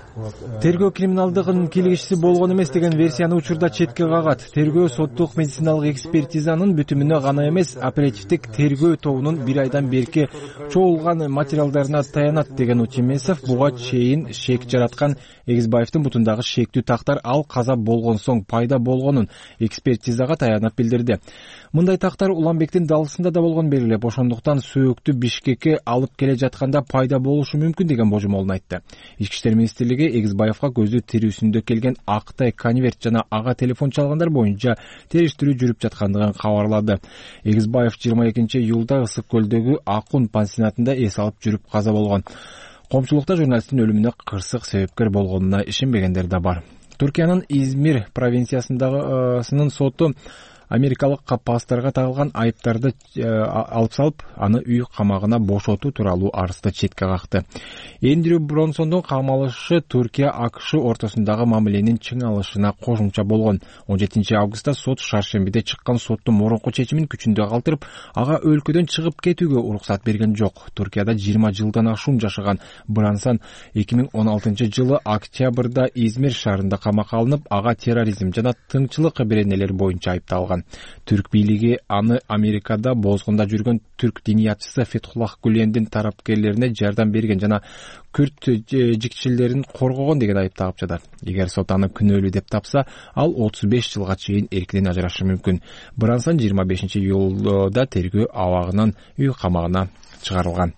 Тергөө криминалдыгын кийлигишиси болгон эмес деген версияны учурда четке кагат. Тергөө соттук медициналык экспертизанын бүтүмүнө гана эмес, оперативдик тергөө тобунун бир айдан берки чогулган материалдарына таянат деген Утемисов буга чейин шек жараткан Эгизбаевдин бутундагы шектүү тактар ал каза болгон соң пайда болгонун экспертизага таянып билдирди. Мындай тактар Уланбектин далысында да болгон белгилеп, ошондуктан сөөктү Бишкекке алып келе жатканда пайда болушу мүмкүн деген божомолун айтты. Ички иштер министрлиги Эгизбаевга көзү тирүүсүндө келген актай конверт жана ага телефон чалгандар боюнча териштирүү жүрүп жаткандыгын кабарлады. Эгизбаев жыйырма экинчи июлда Ысык көлдөгү Акун пансионатында эс алып жүрүп каза болгон. Коомчулукта журналисттин өлүмүнө кырсык себепкер болгонуна ишенбегендер да бар. Туркиянын Измир провинциясындагысынын соту америкалык пастырга тагылган айыптарды алып салып, аны үй камагына бошотуу тууралуу арызды четке какты. Эндрю Бронсондун камалышы Туркия АКШ ортосундагы мамиленин чыңалышына кошумча болгон. он жетинчи августта сот шаршембиде чыккан соттун мурунку чечимин күчүндө калтырып, ага өлкөдөн чыгып кетүүгө уруксат берген жок. Туркияда жыйырма жылдан ашуун жашаган Бронсон эки миң он алтынчы жылы октябрда Измир шаарында камакка алынып, ага терроризм жана тыңчылык беренелери боюнча айыпталган. Түрк бийлиги аны Америкада бозгунда жүргөн түрк диниятчысы Фетхуллах Гулендин тарапкерлерине жардам берген жана күрт жикчилерин коргогон деген айып тагып жатат. Эгер сот аны күнөөлүү деп тапса, ал отуз беш жылга чейин эркинен ажырашы мүмкүн. Бронсон жыйырма бешинчи июлда тергөө абагынан үй камагына чыгарылган.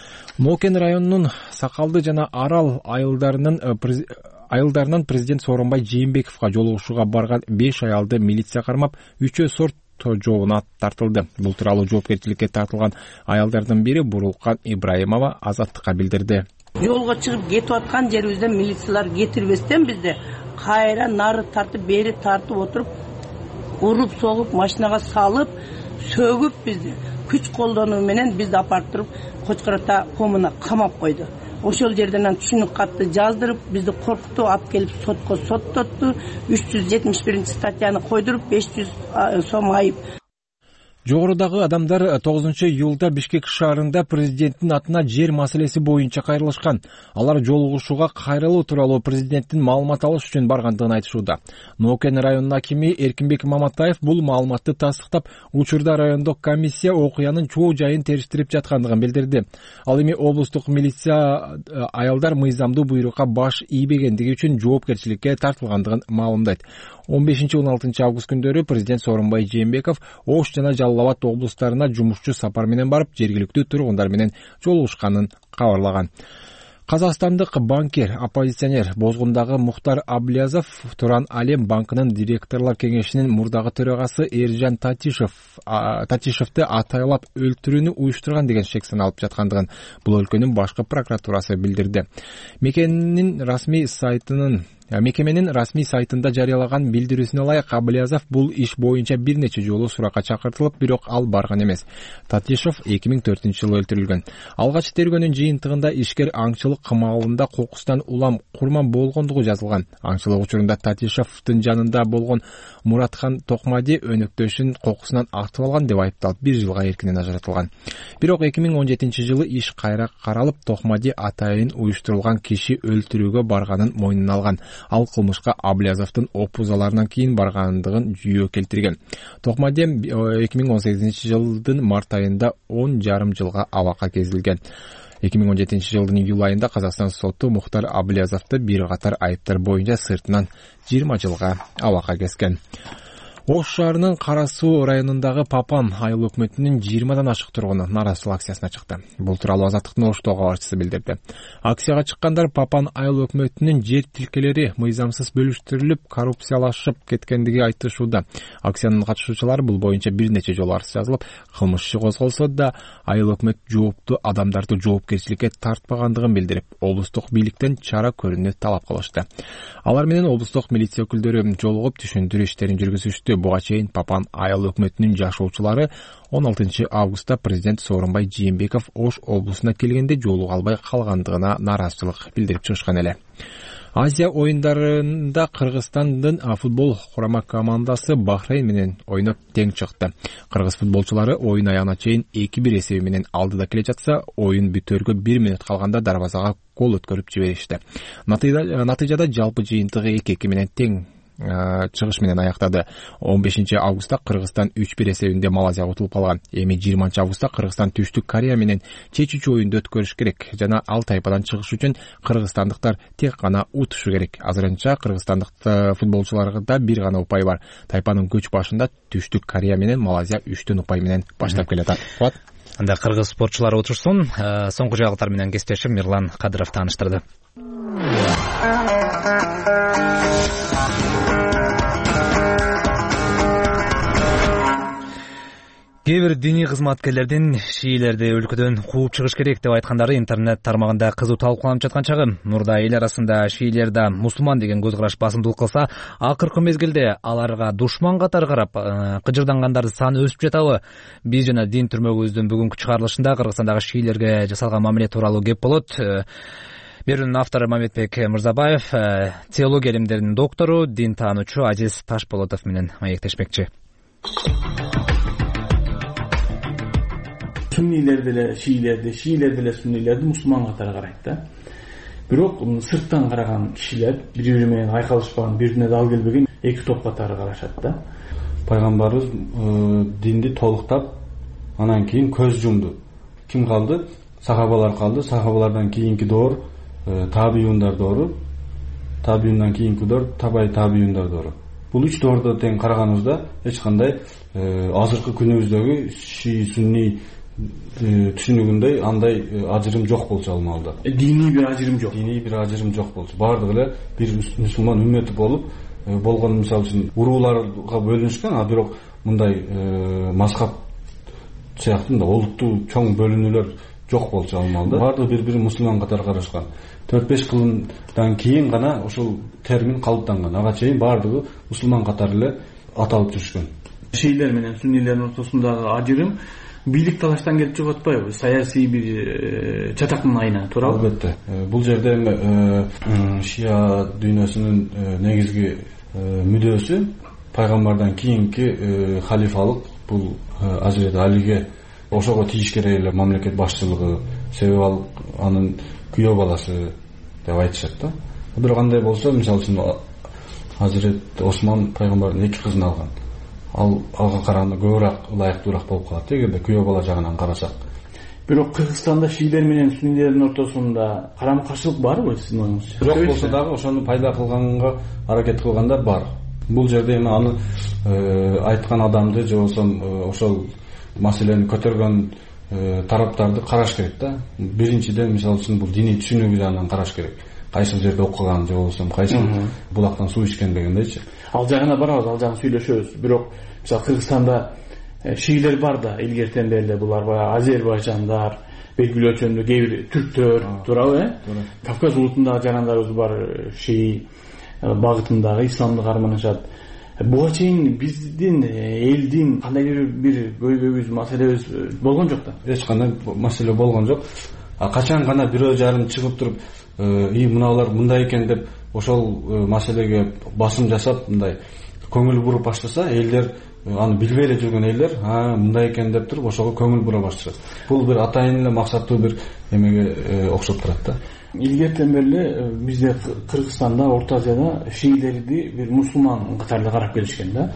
Нокен районунун Сакалды жана Арал айылдарынын айылдарынан президент Сооронбай Жээнбековго жолугушууга барган беш аялды милиция кармап, үчөө сот жообуна тартылды. Бул тууралуу жоопкерчиликке тартылган аялдардын бири Бурулкан Ибраимова Азаттыкка билдирди. Жолго чыгып кетип аткан жерибизден милициялар кетирбестен бизди кайра нары тартып, бери тартып отуруп, уруп согуп, машинага салып, сөгүп бизди күч колдонуу менен бизди апарып туруп Кочкор ата комуна камап койду. Ошол жерден түшүнүк катты жаздырып, бизди коркутуп алып келип сотко соттотту. үч жүз жетимиш биринчи статьяны койдуруп, беш жүз сом айып. Жогорудагы адамдар тогузунчу июлда Бишкек шаарында президенттин атына жер маселеси боюнча кайрылышкан. Алар жолугушууга кайрылуу тууралуу президенттин маалымат алыш үчүн баргандыгын айтышууда. Нокен районунун акими Эркинбек Маматаев бул маалыматты тастыктап, учурда райондук комиссия окуянын чоо жайын териштирип жаткандыгын билдирди. Ал эми облустук милиция аялдар мыйзамдуу буйрукка баш ийбегендиги үчүн жоопкерчиликке тартылгандыгын маалымдайт. он бешинчи он алтынчы август күндөрү президент Сооронбай Жээнбеков Ош жана Жалал Абад облустарына жумушчу сапар менен барып, жергиликтүү тургундар менен жолугушканын кабарлаган. Казакстандык банкир, оппозиционер, Бозгундагы Мухтар Аблязов Туран Алем банкынын директорлор кеңешинин мурдагы төрагасы Эржан Татишев Татишевди атайлап өлтүрүүнү уюштурган деген шек саналып жаткандыгын бул өлкөнүн башкы прокуратурасы билдирди. Мекенин расмий сайтынын Мекеменин расмий сайтында жарыялаган билдирүүсүнө ылайык Аблязов бул иш боюнча бир нече жолу суракка чакыртылып, бирок ал барган эмес. Татишев эки миң төртүнчү жылы өлтүрүлгөн. Алгач тергөөнүн жыйынтыгында ишкер аңчылык кымабында кокустан улам курман болгондугу жазылган. Аңчылык учурунда Татишевдин жанында болгон Муратхан Токмади өнөктөшүн кокусунан атып алган деп айыпталып, бир жылга эркинен ажыратылган. Бирок эки миң он жетинчи жылы иш кайра каралып, Токмади атайын уюштурулган киши өлтүрүүгө барганын мойнуна алган. Ал кылмышка Аблязовдун опузаларынан кийин баргандыгын жүйө келтирген. Токмади эки миң он сегизинчи жылдын март айында он жарым жылга абакка кезилген. эки миң он жетинчи жылдын июль айында Казакстан соту Мухтар Аблязовду бир катар айыптар боюнча сыртынан жыйырма жылга абакка kesкен. Ош шаарынын Кара Суу районундагы Папан айыл өкмөтүнүн жыйырмадан ашык тургуну нааразычылык акциясына чыкты. Бул тууралуу Азаттыктын Оштогу кабарчысы билдирди. Акцияга чыккандар Папан айыл өкмөтүнүн жер тилкелери мыйзамсыз бөлүштүрүлүп, коррупциялашып кеткендиги айтышууда. Акциянын катышуучулары бул боюнча бир нече жолу арыз жазылып, кылмыш иши козголсо да, айыл өкмөт жооптуу адамдарды жоопкерчиликке тартпагандыгын билдирип, облустук бийликтен чара көрүүнү талап кылышты. Алар менен облустук милиция өкүлдөрү жолугуп түшүндүрүү иштерин жүргүзүштү. Буга чейин Папан айыл өкмөтүнүн жашоочулары он алтынчы августта президент Сооронбай Жээнбеков Ош облусуна келгенде жолуга албай калгандыгына нааразычылык билдирип чыгышкан эле. Азия оюндарында Кыргызстандын футбол курама командасы Бахрейн менен ойноп тең чыкты. Кыргыз футболчулары ойун аягына чейин эки бир эсеби менен алдыда келе жатса, ойун бүтөргө бир минут калганда дарбазага гол өткөрүп жиберишти. Натыйжада жалпы жыйынтыгы эки эки менен тең чыгыш менен аяктады. он бешинчи августта Кыргызстан үч бир эсебинде Малайзияга утулуп калган. Эми жыйырманчы августта Кыргызстан Түштүк Корея менен чечүүчү оюнду өткөрүш керек жана ал тайпадан чыгыш үчүн кыргызстандыктар тек гана утушу керек. Азырынча кыргызстандык футболчуларда бир гана упай бар. Тайпанын көч башында Түштүк Корея менен Малайзия үчтөн упай менен баштап келет. Анда кыргыз спортчулары отурсун. Соңку жаңылыктар менен кесиптешим Мирлан Кадыров тааныштырды. Кээ бир диний кызматкерлердин шиилерди өлкөдөн кууп чыгыш керек деп айткандары интернет тармагында кызуу талкууланып жаткан чагы. Мурда эл арасында шиилерде мусулман деген көз караш басымдуулук кылса, акыркы мезгилде аларга душман катары карап кыжырдангандардын саны өсүп жатабы? Биз жана дин түрмөгүбүздүн бүгүнкү чыгарылышында Кыргызстандагы шиилерге жасалган мамиле тууралуу кеп болот. Берүүнүн автору Мамедбек Мырзабаев, теология илимдеринин доктору, дин таануучу Азиз Ташболотов менен маектешмекчи. Сүннилер деле шиилерди, шиилер деле сүннилерди мусулман катары карайт да. Бирок сырттан караган кишилер бири-бири менен айкалышпаган, бири-бирине дал келбеген эки топ катары карашат да. Пайгамбарыбыз динди толуктап, анан кийин көз жумду. Ким калды? Сахабалар калды. Сахабалардан кийинки доор табиюндар доору, табиюндан кийинки доор табай табиюндар доору. Бул үч доордо тең караганыбызда эч кандай азыркы күнүбүздөгү шии сүнни түшүнүгүндөй андай ажырым жок болчу алмалда. Диний бир ажырым жок. Диний бир ажырым жок болчу. Бардыгы эле бир мусулман үммөтү болуп, болгон мисалы үчүн урууларга бөлүнүшкөн, а бирок мындай мазхаб сыяктуу да олуттуу чоң бөлүнүүлөр жок болчу алмалда. Бардыгы бири-бири мусулман катары карашкан. төрт беш кылымдан кийин гана ошол термин калыптанган. Ага чейин бардыгы мусулман катары эле аталып жүрүшкөн. Шиилер менен сүннилердин ортосундагы ажырым бийлик талаштан келип чыгып атпайбы? Саясий бир чатактын айына, туурабы? Албетте. Бул жерде эми шия дүйнөсүнүн негизги мүдөөсү пайгамбардан кийинки халифалык, бул Азирет Алиге ошого тийишкерек эле мамлекет башчылыгы, себеби ал анын күйөө баласы деп айтышат да. Бирок андай болсо, мисалы үчүн Азирет Осман пайгамбардын эки кызын алган. Ал алга караганда көбүрөөк ылайыктуураак болуп калат эгерде күйөө бала жагынан карасак. Бирок Кыргызстанда шиилер менен сүннилердин ортосунда карама каршылык барбы сиздин оюңузча? Бирок болсо дагы ошону пайда кылганга аракет кылгандар бар. Бул жерде эми аны айткан адамды же болбосо ошол маселени көтөргөн тараптарды караш керек да. Биринчиден мисалы үчүн бул диний түшүнүгү жагынан караш керек. Кайсы жерде окуган же болбосо кайсы булактан суу ичкен дегендейчи. Ал жагына барабыз, ал жагын сүйлөшөбүз. Бирок мисалы Кыргызстанда шийлер бар да, илгертен бери булар баягы азербайжандар, белгилүү өлчөмдө кээ бир түрктөр, туурабы, э? Кавказ улутундагы жарандарыбыз бар, ший багытындагы исламды карманышат. Буга чейин биздин элдин кандайдыр бир көйгөйүбүз, маселебиз болгон жок да. Эч кандай маселе болгон жок. А качан гана бирөө жарым чыгып туруп, "И мыналар мындай экен" деп ошол маселеге басым жасап, мындай көңүл буруп баштаса, элдер аны билбей эле жүргөн элдер, "А, мындай экен" деп туруп ошого көңүл бура башташат. Бул бир атайын эле максаттуу бир эмеге окшоп турат да. Илгертен бери бизде Кыргызстанда, Орто Азияда шийлерди бир мусулман катарында карап келишкен да.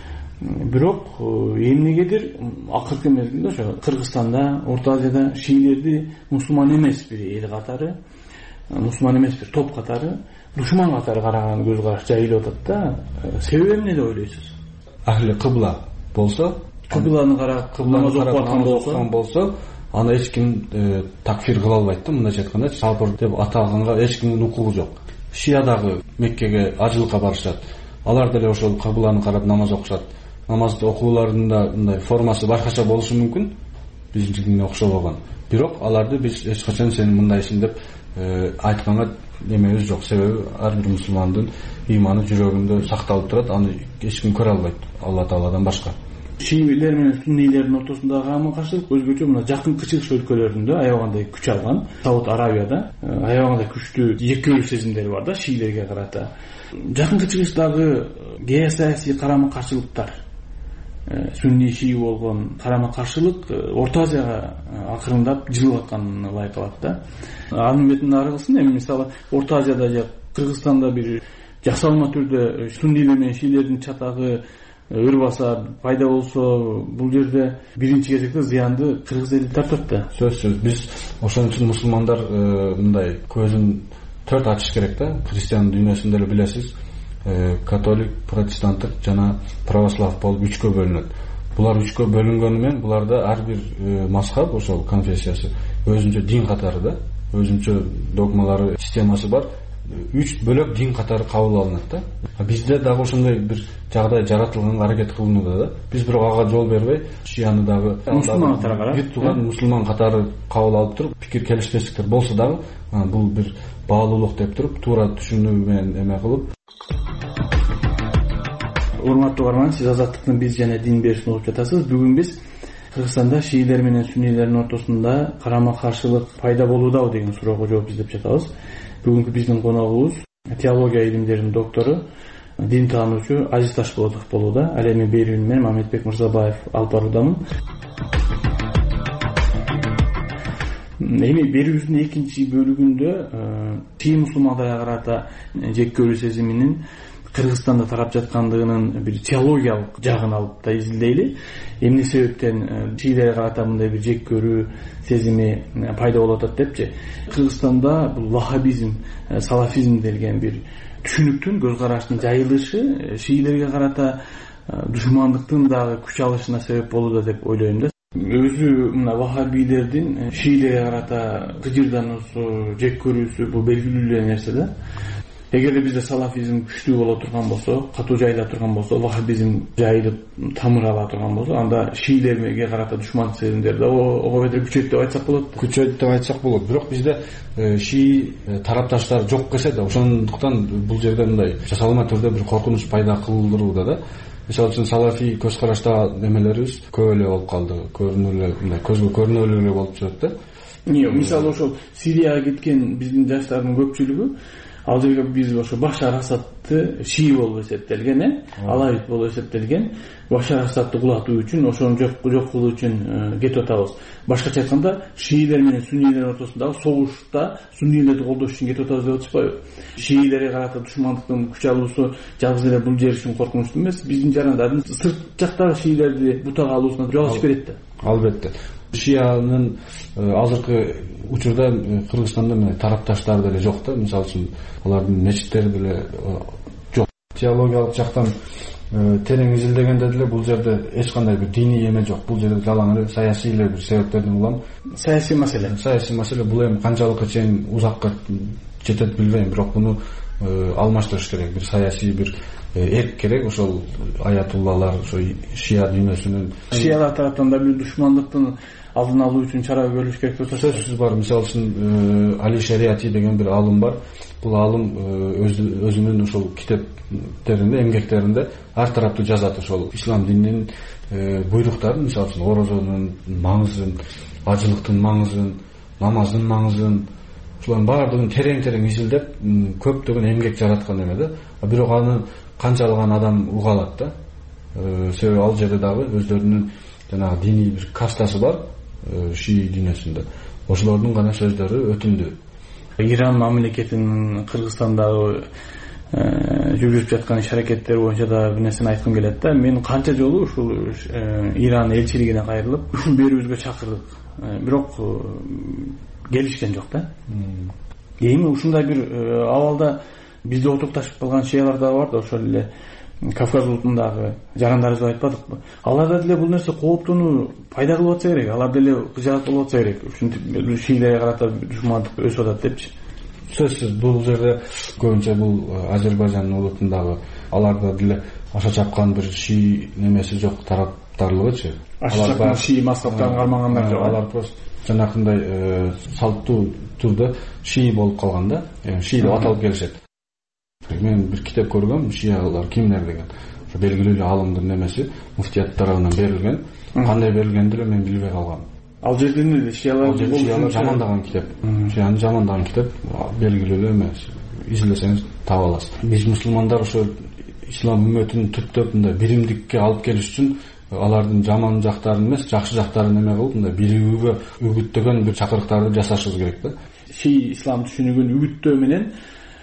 Бирок эмнегедир акыркы мезгилде ошо Кыргызстанда, Орто Азияда шийлерди мусулман эмес бир эл катары, мусулман эмес бир топ катары, душман катары караган көз караш жайылып атат да. Себеби эмне деп ойлойсуз? Ахли кыбла болсо, кыбланы карап, намаз окуп болсо, аны эч ким такфир кыла албайт да, мындайча айтканда, сапыр деп аталганга эч кимдин укугу жок. Шия дагы Меккеге ажылыкка барышат. Алар деле ошол кыбланы карап намаз окушат. Намаз окууларынын да мындай формасы башкача болушу мүмкүн, биздикине окшобогон. Бирок аларды биз эч качан сен мындайсың деп айтканга эмебиз жок. Себеби ар бир мусулмандын ыйманы жүрөгүндө сакталып турат, аны эч ким көрө албайт Алла Тааладан башка. Шиилер менен суннийлердин ортосундагы карама каршылык өзгөчө мына жакынкы чыгыш өлкөлөрүндө аябагандай күч алган. Сауд Арабияда аябагандай күчтүү жек көрүү сезимдери бар да шиилерге карата. Жакынкы чыгыштагы геосаясий карама каршылыктар, сунни шии болгон карама каршылык Орто Азияга акырындап жылып атканын байкалат да. Анын бетин ары кылсын, эми мисалы Орто Азияда же Кыргызстанда бир жасалма түрдө суннилер менен шиилердин чатагы өр баса пайда болсо, бул жерде биринчи кезекте зыянды кыргыз эли тартат да. Сөзсүз биз ошон үчүн мусулмандар мындай көзүн төрт ачыш керек да. Христиан дүйнөсүндө эле билесиз, католик, протестанттык жана православ болуп үчкө бөлүнөт. Булар үчкө бөлүнгөнү менен буларда ар бир мазхаб, ошол конфессиясы өзүнчө дин катары да, өзүнчө догмалары, системасы бар. Үч бөлөк дин катары кабыл алынат да. Бизде дагы ошондой бир жагдай жаратылганга аракет кылынууда да. Биз бирок ага жол бербей, шияны дагы мусулман катары карап, бир тууган мусулман катары кабыл алып туруп, пикир келишпестиктер болсо дагы, бул бир баалуулук деп туруп, туура түшүнүү менен эме кылып. Урматтуу угарман, сиз Азаттыктын биз жана дин берүүсүн угуп жатасыз. Бүгүн биз Кыргызстанда шиилер менен суннийлердин ортосунда карама каршылык пайда болуудабы деген суроого жооп издеп жатабыз. Бүгүнкү биздин коногубуз теология илимдеринин доктору, дин таануучу Азиз Ташболотов болууда. Ал эми берүүнү мен Мамедбек Мырзабаев алып баруудамын. Эми берүүбүздүн экинчи бөлүгүндө шии мусулмандарга карата жек көрүү сезиминин Кыргызстанда тарап жаткандыгынын бир теологиялык жагын алып да изилдейли. Эмне себептен шиилерге карата мындай бир жек көрүү сезими пайда болуп атат депчи. Кыргызстанда бул ваххабизм, салафизм деген бир түшүнүктүн, көз караштын жайылышы шиилерге карата душмандыктын дагы күч алышына себеп болууда деп ойлойм да. Өзү мына ваххабилердин шиилерге карата кыжырдануусу, жек көрүүсү бул белгилүү нерсе да. Эгерде бизде салафизм күчтүү боло турган болсо, катуу жайыла турган болсо, ваххабизм жайылып тамыр ала турган болсо, анда шиилерге карата душмандык сезимдер да ого бетер күчөйт деп айтсак болот. Күчөйт деп айтсак болот. Бирок бизде шии тарапташтар жок келсе да, ошондуктан бул жерде мындай жасалма түрдө бир коркунуч пайда кылдырууда да. Мисалы үчүн салафи көз карашта немелерибиз көп эле болуп калды. Көрүнүп эле мындай көзгө көрүнүп эле болуп жүрөт да. Мисалы ошол Сирияга кеткен биздин жаштардын көпчүлүгү ал жерге биз ошо Башар Асадты шии болуп эсептелген, э, алайыт болуп эсептелген. Башар Асадты кулатуу үчүн, ошону жок жок кылуу үчүн кетип атабыз. Башкача айтканда, шиилер менен суннийлер ортосундагы согушта суннийлерди колдош үчүн кетип атабыз деп атышпайбы? Шиилерге карата душмандыктын күч алуусу жалгыз эле бул жер үчүн коркунучтуу эмес, биздин жарандардын сырт жактагы шиилерди бутага алуусуна жол ачып берет да. Албетте. Шиянын азыркы учурда Кыргызстанда мына тарапташтар деле жок да. Мисалы үчүн алардын мечиттери деле жок. Теологиялык жактан терең изилдегенде деле бул жерде эч кандай бир диний эме жок. Бул жерде жалаң эле саясий эле бир себептерден улам. Саясий маселе. Саясий маселе бул эми канчалыкка чейин узакка жетет билбейм, бирок буну алмаштырыш керек. Бир саясий бир эрк керек. Ошол аятуллалар, ошо шия дүйнөсүнүн шиялар тараптан да бир душмандыктын алдын алуу үчүн чара көрүлүш керек деп атасыз. Сөзсүз бар. Мисалы үчүн Али Шариати деген бир алым бар. Бул алым өзүнүн ошол китептеринде, эмгектеринде ар тараптуу жазат ошол ислам дининин буйруктарын, мисалы үчүн орозонун маңызын, ажылыктын маңызын, намаздын маңызын, ушулардын баардыгын терең-терең изилдеп, көптөгөн эмгек жараткан эме да. Бирок аны канчалык адам уга алат да. Себеби ал жерде дагы өздөрүнүн жанагы диний бир кастасы бар, шии дүйнөсүндө. Ошолордун гана сөздөрү өтүндү. Иран мамлекетинин Кыргызстандагы жүргүзүп жаткан иш аракеттери боюнча да бир нерсени айткым келет да. Мен канча жолу ушул Иран элчилигине кайрылып, ушул берүүбүзгө чакырдык. Бирок келишкен жок да. Эми ушундай бир абалда бизде отукташып калган шиялар да бар да, ошол эле Кавказ улутундагы жарандарыбызды айтпадыкпы? Аларда деле бул нерсе кооптонуу пайда кылып атса керек, алар деле кыжаат болуп атса керек. Ушинтип шийлерге карата душмандык өсүп атат депчи. Сөзсүз бул жерде көбүнчө бул Азербайжандын улутундагы аларда деле аша чапкан бир шии немеси жок, тараптарлыгычы. Аша чапкан шии мазхабтарын кармагандар жок. Алар просто жанакындай салттуу түрдө шии болуп калган да. Шии деп аталып келишет. Мен бир китеп көргөм, шиялар кимдер деген. Ошо белгилүү эле алымдын немеси муфтият тарабынан берилген. Кандай берилгенин деле мен билбей калгам. Ал жерден эле шиялар жамандаган китеп. Шияны жамандаган китеп белгилүү эле эмес. Изилдесеңиз таба аласыз. Биз мусулмандар ошо ислам үммөтүн түптөп мындай биримдикке алып келиш үчүн алардын жаман жактарын эмес, жакшы жактарын эме кылып, мындай биригүүгө үгүттөгөн бир чакырыктарды жасашыбыз керек да. Ши ислам түшүнүгүн үгүттөө менен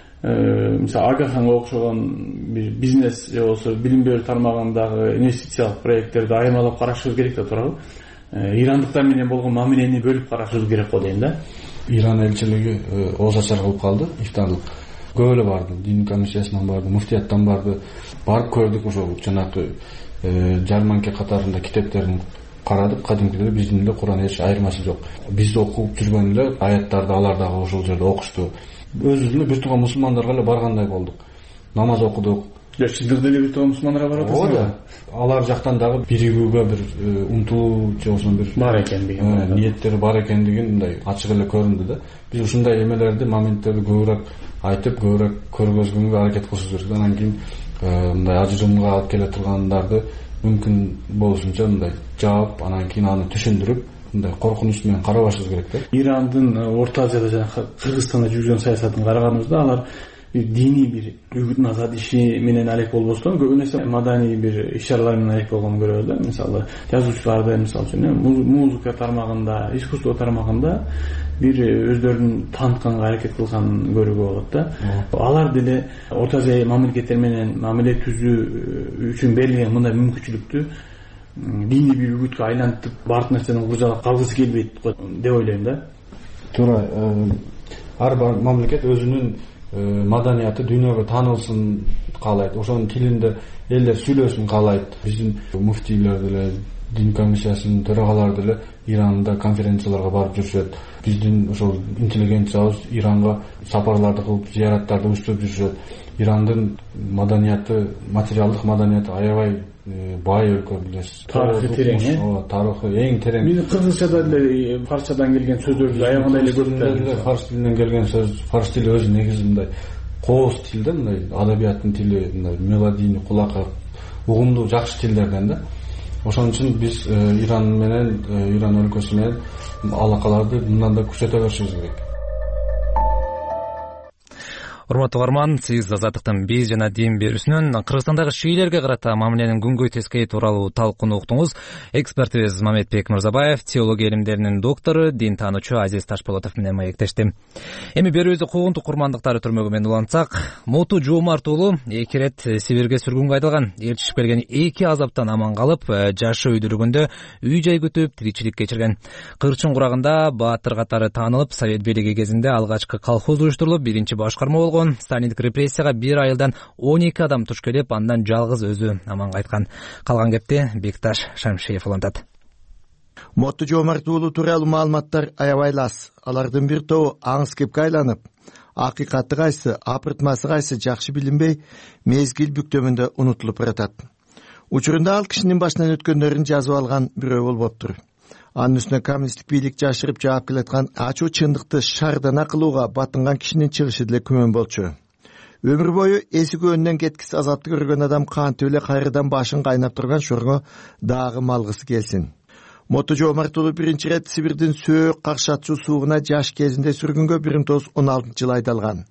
мисалы Агаханга окшогон бир бизнес же болбосо билим берүү тармагындагы инвестициялык проекттерди айырмалап карашыбыз керек да туурабы? Ирандыктар менен болгон мамилени бөлүп карашыбыз керек го дейм да. Иран элчилиги ооз ачар кылып калды, ифтарлык. Көп эле барды, дин комиссиясынан барды, муфтияттан барды. Барып көрдүк, ошол жанакы жарманке катарында китептерин карадык. Кадимкидей биздин эле Куран эч айырмасы жок. Биз окуп жүргөн эле аяттарды алар дагы ошол жерде окушту. Өзүбүз эле бир тууган мусулмандарга эле баргандай болдук. Намаз окудук. Сиздер деле бир тууган мусулмандарга барып атасызбы? Алар жактан дагы биригүүгө бир умтулуу же болбосо бир бар экендигин, ниеттери бар экендигин мындай ачык эле көрүндү да. Биз ушундай эмелерди, моменттерди көбүрөөк айтып, көбүрөөк көргөзгөнгө аракет кылышыбыз керек. Анан кийин мындай ажырымга алып келе тургандарды мүмкүн болушунча мындай жаап, анан кийин аны түшүндүрүп, мындай коркунуч менен карабашыбыз керек да. Ирандын Орто Азияда жана Кыргызстанда жүргөн саясатын караганыбызда алар бир диний бир үгүт назат иши менен алек болбостон көп нерсе маданий бир иш-чаралар менен алек болгонун көрөбүз да. Мисалы жазуучуларды, мисалы үчүн музыка тармагында, искусство тармагында бир өздөрүн таанытканга аракет кылганын көрүүгө болот да. Алар деле Орто Азия мамлекеттери менен мамиле түзүү үчүн берилген мындай мүмкүнчүлүктү диний бир үгүткө айлантып баардык нерсени куржалап калгысы келбейт деп ойлойм да. Туура. Ар бир мамлекет өзүнүн маданияты дүйнөгө таанылсын каалайт. Ошонун тилинде элдер сүйлөсүн каалайт. Биздин муфтийлер деле, дин комиссиясынын төрагалары деле Иранда конференцияларга барып жүрүшөт. Биздин ошол интеллигенциябыз Иранга сапарларды кылып, зыяраттарды уюштуруп жүрүшөт. Ирандын маданияты, материалдык маданияты аябай бай өлкө, билесиз. Тарыхы терең, э? Тарыхы эң терең. Биздин кыргызчада деле, фарсчадан келген сөздөрдү аябагандай эле көрүп, фарс тилинен келген сөз, фарс тили өзү негизи мындай кооз тил да, мындай адабияттын тили, мындай мелодийный, кулакка угумдуу, жакшы тилдерден да. Ошон үчүн биз Иран менен, Иран өлкөсү менен алакаларды мындан да күчөтө беришибиз керек. Урматтуу угарман, сиз Азаттыктын биз жана дин берүүсүнөн Кыргызстандагы шийлерге карата мамиленин күнгөй тескей тууралуу талкууну уктуңуз. Экспертибиз Мамедбек Мырзабаев, теология илимдеринин доктору, дин таануучу Азиз Ташполотов менен маектешти. Эми берүүбүздү куугунтук курмандыктары түрмөгү менен улантсак, Муту Жоомарт уулу эки ирет Сибирге сүргүнгө айдалган. Ээрчишип келген эки азаптан аман калып, жашы өйдүрүгүндө үй жай күтүп тиричилик кечирген. Кырчын курагында баатыр катары таанылып, Совет бийлиги кезинде алгачкы колхоз уюштурулуп, биринчи башкарма болгон. болгон. Сталиндик репрессияга бир айылдан он эки адам туш келип, андан жалгыз өзү аман кайткан. Калган кепти Бекташ Шамшиев улантат. Моту Жомарт уулу тууралуу маалыматтар аябай лас. Алардын бир тобу аңыз кепке айланып, акыйкаты кайсы, апыртмасы кайсы жакшы билинбей, мезгил бүктөмүндө унутулуп баратат. Учурунда ал кишинин башынан өткөндөрүн жазып алган бирөө болбоптур. Анын үстүнө коммунисттик бийлик жашырып жаап келаткан ачуу чындыкты шардана кылууга батынган кишинин чыгышы деле күмөн болчу. Өмүр бою эси көөнүнөн кеткис азапты көргөн адам кантип эле кайрадан башын кайнап турган шорго дагы малгысы келсин. Моту Жомарт уулу биринчи ирет Сибирдин Сөөк какшатчу суугуна жаш кезинде сүргүнгө бир миң тогуз жүз он алтынчы жылы айдалган.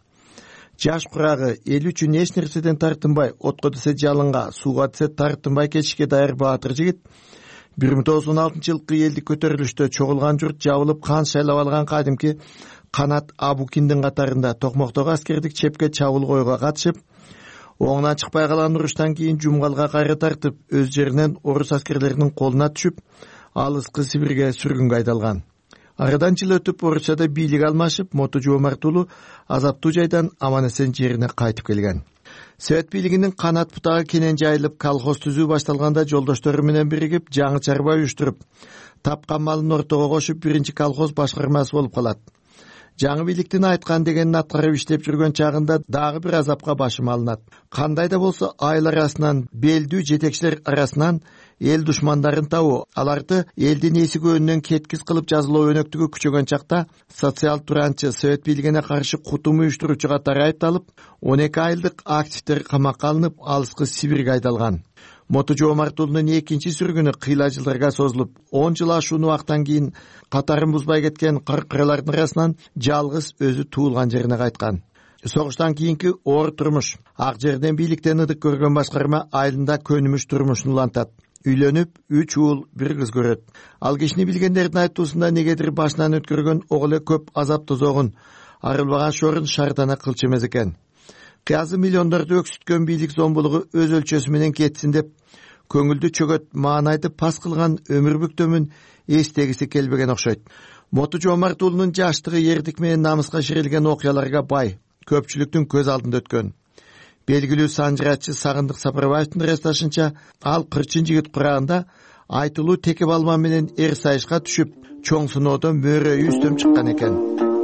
Жаш курагы эл үчүн эч нерседен тартынбай, отко десе жалынга, сууга десе тартынбай кетишке даяр баатыр жигит бир миң тогуз жүз он алтынчы жылкы элдик көтөрүлүштө чогулган журт жабылып кан шайлап алган кадимки Канат Абукиндин катарында токмоктогу аскердик чепке чабуул коюуга катышып, оңунан чыкпай калган уруштан кийин жумгалга кайра тартып, өз жеринен орус аскерлеринин колуна түшүп, алыскы Сибирге сүргүнгө айдалган. Арадан жыл өтүп Орусияда бийлик алмашып, Моту Жомарт уулу азаптуу жайдан аман-эсен жерине кайтып келген. Совет бийлигинин канат бутагы кенен жайылып, колхоз түзүү башталганда жолдоштору менен биригип, жаңы чарба уюштуруп, тапкан малын ортого кошуп, биринчи колхоз башкармасы болуп калат. Жаңы бийликтин айткан дегенин аткарып иштеп жүргөн чагында дагы бир азапка башым алынат. Кандай да болсо айыл арасынан, белдүү жетекчилер арасынан эл душмандарын табуу, аларды элдин эси көөнүнөн кеткис кылып жазылуу өнөктүгү күчөгөн чакта социал туранчы Совет бийлигине каршы кутум уюштуруучу катары айыпталып, он эки айылдык активдер камакка алынып, алыскы Сибирге айдалган. Моту Жомарт уулунун экинчи сүргүнү кыйла жылдарга созулуп, он жыл ашуун убактан кийин катарын бузбай кеткен каркыралардын арасынан жалгыз өзү туулган жерине кайткан. Согуштан кийинки оор турмуш, ак жерден бийликтен ыдык көргөн башкарма айылында көнүмүш турмушун улантат. Үйлөнүп, үч уул, бир кыз көрөт. Ал кишини билгендердин айтуусунда негедир башынан өткөргөн ого эле көп азап тозогун, арылбаган шорун шардана кылчу эмес экен. Кыязы миллиондорду өксүткөн бийлик зомбулугу өз өлчөсү менен кетсин деп, көңүлдү чөгөт маанайды пас кылган өмүр бүктөмүн эстегиси келбеген окшойт. Моту Жомарт уулунун жаштыгы эрдик менен намыска ширилген окуяларга бай, көпчүлүктүн көз алдында өткөн. Белгилүү санжыратчы Сагындык Сапарбаевдин расташынча, ал кырчын жигит курагында айтылуу текеп алман менен эр сайышка түшүп, чоң сыноодон мөөрөйү үстөм чыккан экен.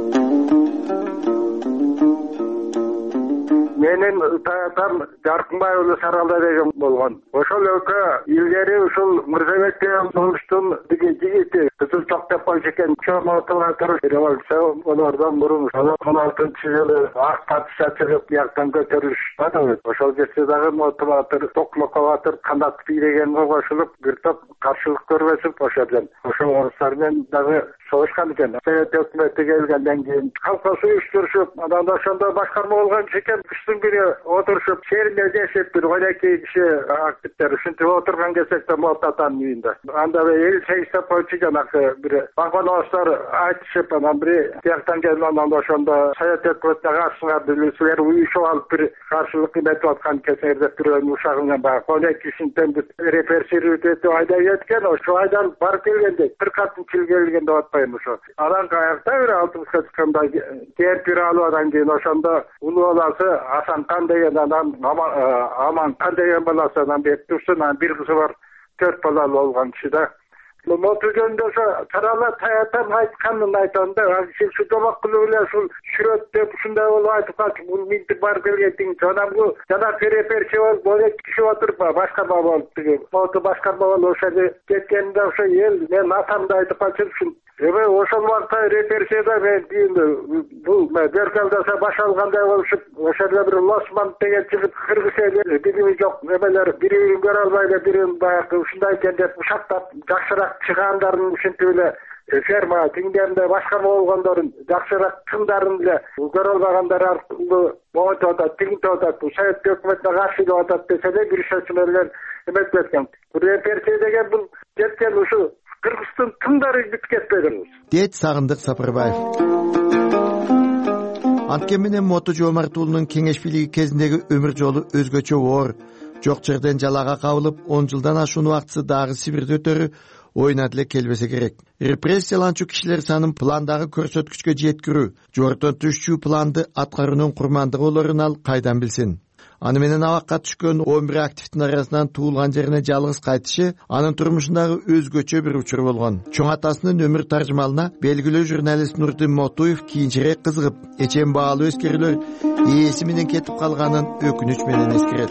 Менин таятам Жаркынбай уулу Саралда деген болгон. Ошол экөө илгери ушул Мырзабек деген болуштун биги жигити кызыл чок деп койчу экен. Чоң отургатыр революция болордон мурун он алтынчы жылы ак партия чыгып бияктан көтөрүлүштү. Ошол жерде дагы мотиватор, токлоковатор, канат бийлегенге кошулуп, бир топ каршылык көрбөсүп ошодон. Ошол орустар менен дагы согушкан экен. Совет өкмөтү келгенден кийин колхоз уюштурушуп, анан ошондо башкарма болгон экен. Күчтүн бири отурушуп, шеринде жашап бир ойнакей киши активдер ушинтип отурган кезекте мотатанын үйүндө. Анда эл чейсе койчу жанакы бир вагоновстор айтышып, анан бир тияктан келип, анан ошондо Совет өкмөтүнө каршыга билүүчүлөр уюшуп алып бир каршылык эметип аткан кезерде бирөөнүн ушагынан баягы он эки кишинин репрессировать этип айдап кеткен. Ошо айдан барып келгенде бир катынчы жыл келген деп атпайм ошо. Анан каякта бир алтымышка чыкканда темпир алуудан кийин ошондо улуу баласы Асанкан деген анан Аманкан деген баласы анан бек турсун, анан бир кызы бар, төрт балалы болгон киши да. Моту жөнүндө ошо Тарала таятан айтканын айтам да, ушул жомок кылуу эле ушул сүрөт деп ушундай болуп айтып калчу, бул минтип барып келгендин жана бул жана переперчи болуп он эки киши отуруп башкарма болуп тиги моту башкарма болуп ошо кеткенде ошо эл мен атамды айтып калчу ушул эме ошол убакта репрессияда мен кийин бул Беркалдаса баш алгандай болушуп, ошол эле бир Лосман деген чыгып кыргыз эли билими жок эмелер бири бирин көрө албай эле бирин баягы ушундай экен деп ушактап жакшыраак чыгандарын ушинтип эле ферма тиңдеринде башкарма болгондорун жакшыраак чындарын эле көрө албагандар аркылуу моңотуп атат, тигинтип атат, Совет өкмөтүнө каршы деп атат десе эле бир шөчмөлөр эметип кеткен. Репрессия деген бул кеткен ушу Кыргыздын тыңдары бүтүп кетпедиби? Дейт Сагындык Сапарбаев. Анткени менен Моту Жомарт уулунун кеңеш бийлиги кезиндеги өмүр жолу өзгөчө оор. Жок жерден жалага кабылып, он жылдан ашуун убактысы дагы Сибирде өтөрү, ойнады эле келбесе керек. Репрессияланчу кишилер санын пландагы көрсөткүчкө жеткирүү, жортон түшчү планды аткаруунун курмандыгы болорун ал кайдан билсин? Аны менен абакка түшкөн он бир активдин арасынан туулган жерине жалгыз кайтышы анын турмушундагы өзгөчө бир учур болгон. Чоң атасынын өмүр таржымалына белгилүү журналист Нурдин Мотуев кийинчерээк кызыгып, эчен баалуу эскерүүлөр ээси менен кетип калганын өкүнүч менен эскерет.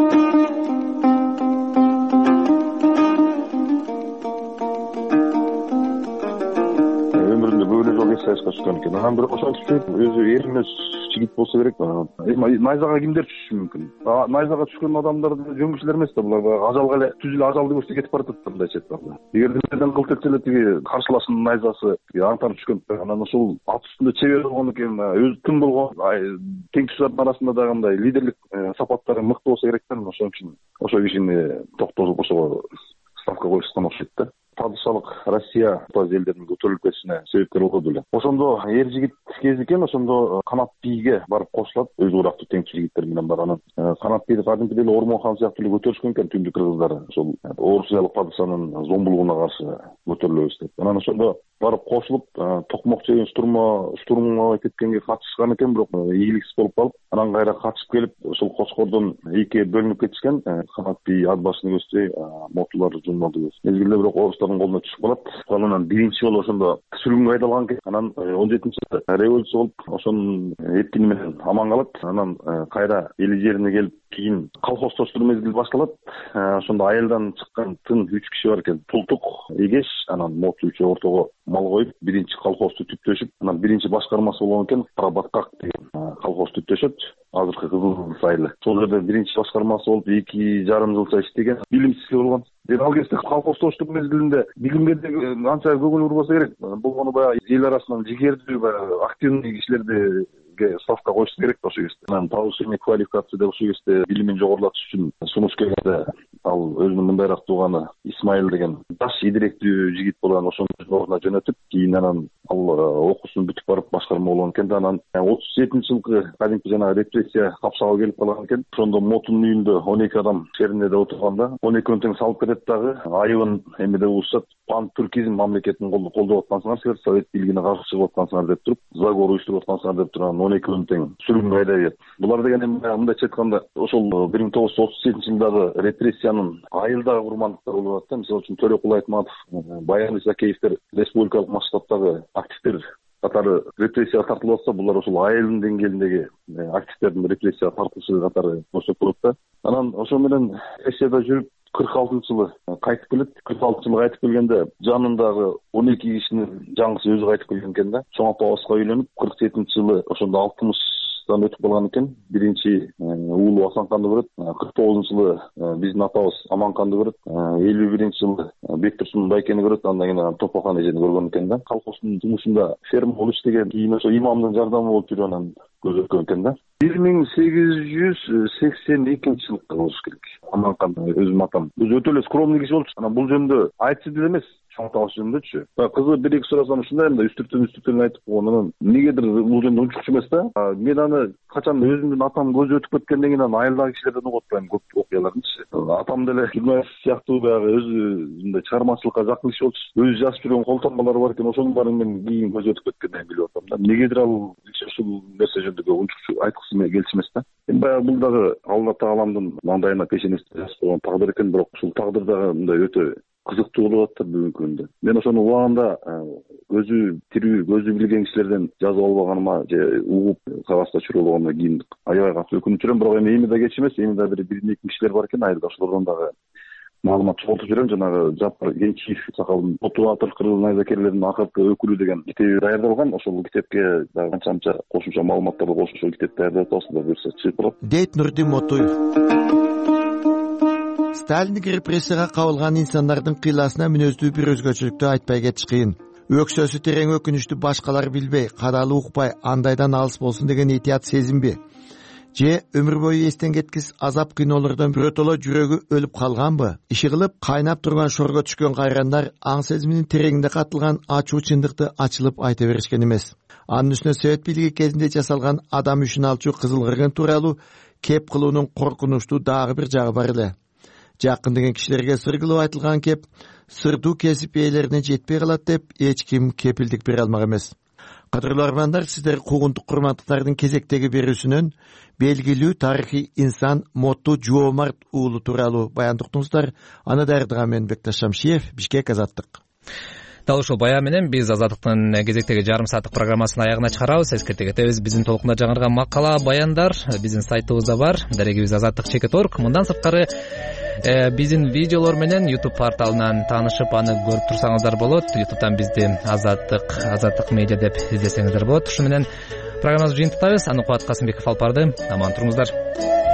Өмүрүндө көп эле жолу эсэска түшкөн экен. Анан бирок ошентип өзү эрмес жигит болсо керек. Найзага кимдер түшүшү мүмкүн? Найзага түшкөн адамдар жөн кишилер эмес да, булар баягы ажалга эле түз эле ажалды көрсө кетип баратат да, мындайча айтканда. Эгерде жерден кылт этсе эле тиги каршылашынын найзасы аңтарып түшкөн. Анан ошол ат үстүндө чебер болгон экен, өзү тым болгон, тең туштардын арасында дагы мындай лидерлик сапаттары мыкты болсо керек да, ошон үчүн ошол кишини токтотуп ошого ставка коюшкан окшойт да. Падышалык Россия баз элдеринин көтөрүлүп кетишине себепкер болду эле. Ошондо эр жигит кез экен, ошондо Канат бийге барып кошулат, өзү урактуу теңчи жигиттер менен барганын. Канат бийди кадимкидей эле Ормон хан сыяктуу эле көтөрүшкөн экен түндүк кыргыздар. Ошол Орусиялык падышанын зомбулугуна каршы көтөрүлөбүз деп. Анан ошондо барып кошулуп, токмок жеген штурма штурмга кеткенге катышкан экен, бирок ийгиликсиз болуп калып, анан кайра качып келип, ошол Кочкордон экиге бөлүнүп кетишкен. Канат бий ат башын көздөй, мотулар жуммады. Мезгилде бирок орустардын колуна түшүп калат. Анан биринчи жолу ошондо сүргүнгө айдалган экен. Анан он жетинчи жылы революция болуп, ошонун эткини менен аман калат. Анан кайра эли жерине келип, кийин колхоздоштур мезгил башталат. Ошондо айылдан чыккан тын үч киши бар экен. Тултук, Эгеш, анан Моту үчөө ортого мал коюп, биринчи колхозду түптөшүп, анан биринчи башкармасы болгон экен Карабаткак деген колхоз түптөшөт. Азыркы Кызыл Сайылы. Сол жерде биринчи башкармасы болуп, эки жарым жылча иштеген, билимсиз болгон. Ал кезде колхоздоштук мезгилинде билимге анча көңүл бурбаса керек. Болгону баягы эл арасынан жигердүү, баягы активный кишилерди ставка коюш керек ошол кезде. Анан повышение квалификации деп ошол кезде билимин жогорулатыш үчүн сунуш келгенде ал өзүнүн мындайраак тууганы Исмаил деген жаш идиректүү жигит болгон ошонун ордуна жөнөтүп, кийин анан ал окуусун бүтүп барып башкарма болгон экен да. Анан отуз жетинчи жылкы кадимки жанагы репрессия капсагы келип калган экен. Ошондо Мотунун үйүндө он эки адам шериндеде отурганда он экөөнү тең салып кетет дагы. Айылын эмеде угушат, пан-туркизм мамлекетин колдоп аткансыңар, совет бийлигине каршы чыгып аткансыңар деп туруп, заговор уюштуруп аткансыңар деп турган он экөөнү тең сүргүнгө айдай берет. Булар деген эми мындайча айтканда ошол бир миң тогуз жүз отуз жетинчи жылдагы репрессиянын айылдагы курмандыктары болуп атат да. Мисалы үчүн Төлөкул Айтматов, Баян Исакеевдер республикалык масштабтагы активдер катары репрессияга тартылып атса, булар ошол айылдын деңгээлиндеги активдердин репрессияга тартылышы катары көрсөтүлөт да. Анан ошол менен Россияда жүрүп кырк алтынчы жылы кайтып келет. кырк алтынчы жылы кайтып келгенде жанындагы он эки кишинин жаңысы өзү кайтып келген экен да. Чоң апабызга үйлөнүп, кырк жетинчи жылы ошондо алтымыштан өтүп калган экен. Биринчи уулу Асанканды көрөт. кырк тогузунчу жылы биздин атабыз Аманканды көрөт. элүү биринчи жылы Бектурсун Байкени көрөт. Андан кийин Топокан эжени көргөн экен да. Колхоздун жумушунда ферма болуп иштеген, кийин ошо имамдын жардамы болуп жүрүп анан көз өткөн экен да. бир миң сегиз жүз сексен экинчи жылкы болуш керек. Аманкан өзүм атам. Өзү өтө эле скромный киши болчу. Анан бул жөнүндө айтчу деле эмес, чоң атабыз жөнүндөчү. Кызы бир эки сурасам ушундай мындай үстүртөн үстүртөн айтып койгон. Анан эмнегедир бул жөнүндө унчукчу эмес да. Мен аны качан өзүмдүн атам көзү өтүп кеткенден кийин анан айылдагы кишилерден угуп атпайм көп окуялардычы. Атам деле журналист сыяктуу баягы өзү мындай чыгармачылыкка жакын киши болчу. Өзү жазып жүргөн колтонмалары бар экен, ошонун баарын мен кийин көзү өтүп кеткенден кийин билип атам да. Эмнегедир ал ушул нерсе жөнүндө унчукчу айткысы келчү эмес да. Эми баягы бул дагы Алла Тааламдын маңдайына пешенесине жазып койгон тагдыр экен, бирок ушул тагдыр дагы мындай өтө кызыктуу болуп атат бүгүнкү күндө. Мен ошону убагында көзү тирүү, көзү билген кишилерден жазып албаганыма же угуп кагазда түшүрүп алгандан кийин аябай катуу өкүнүп жүрөм. Бирок эми эми да кеч эмес, эми да бир бир эки кишилер бар экен айылда, ошолордон дагы маалымат чогултуп жүрөм. Жанагы Жапар Генчиев сакалдын Мотуатор кыргыз найзакерлеринин акыркы өкүлү деген китеби даярдалган. Ошол китепке дагы канча канча кошумча маалыматтарды кошуп ошол китепти даярдап атабыз да, буюрса чыгып калат. Дейт Нурдин Мотуев. Сталиндик репрессияга кабылган инсандардын кыйласына мүнөздүү бир өзгөчөлүктү айтпай кетиш кыйын. Өксөсү терең өкүнүчтү башкалар билбей, кадалы укпай, андайдан алыс болсун деген этият сезимби? Же өмүр бою эстен кеткис азап кыйноолордон биротоло жүрөгү өлүп калганбы? Иши кылып кайнап турган шорго түшкөн кайрандар аң сезиминин тереңинде катылган ачуу чындыкты ачылып айта беришкен эмес. Анын үстүнө Совет бийлиги кезинде жасалган адам үчүн алчу кызыл кыргын тууралуу кеп кылуунун коркунучтуу дагы бир жагы бар эле. Жакын деген кишилерге сыр кылып айтылган кеп сырдуу кесип ээлерине жетпей калат деп эч ким кепилдик бере алмак эмес. Кадырлуу армандар, сиздер куугунтук курматтыктардын кезектеги берүүсүнөн белгилүү тарыхый инсан Мотту Жоомарт уулу тууралуу баяндыктыңыздар. Аны даярдаган мен Бекташ Шамшиев, Бишкек, Азаттык. Дал ушул баян менен биз Азаттыктын кезектеги жарым сааттык программасын аягына чыгарабыз. Эскерте кетебиз, биздин толкунда жаңырган макала, баяндар биздин сайтыбызда бар. Дарегибиз азаттык чекит точка орг. Мындан сырткары биздин видеолор менен YouTube порталынан таанышып, аны көрүп турсаңыздар болот. YouTube'дан бизди Азаттык, Азаттык медиа деп издесеңиздер болот. Ушу менен программабызды жыйынтыктайбыз. Анукубат Касымбеков алып барды. Аман туруңуздар.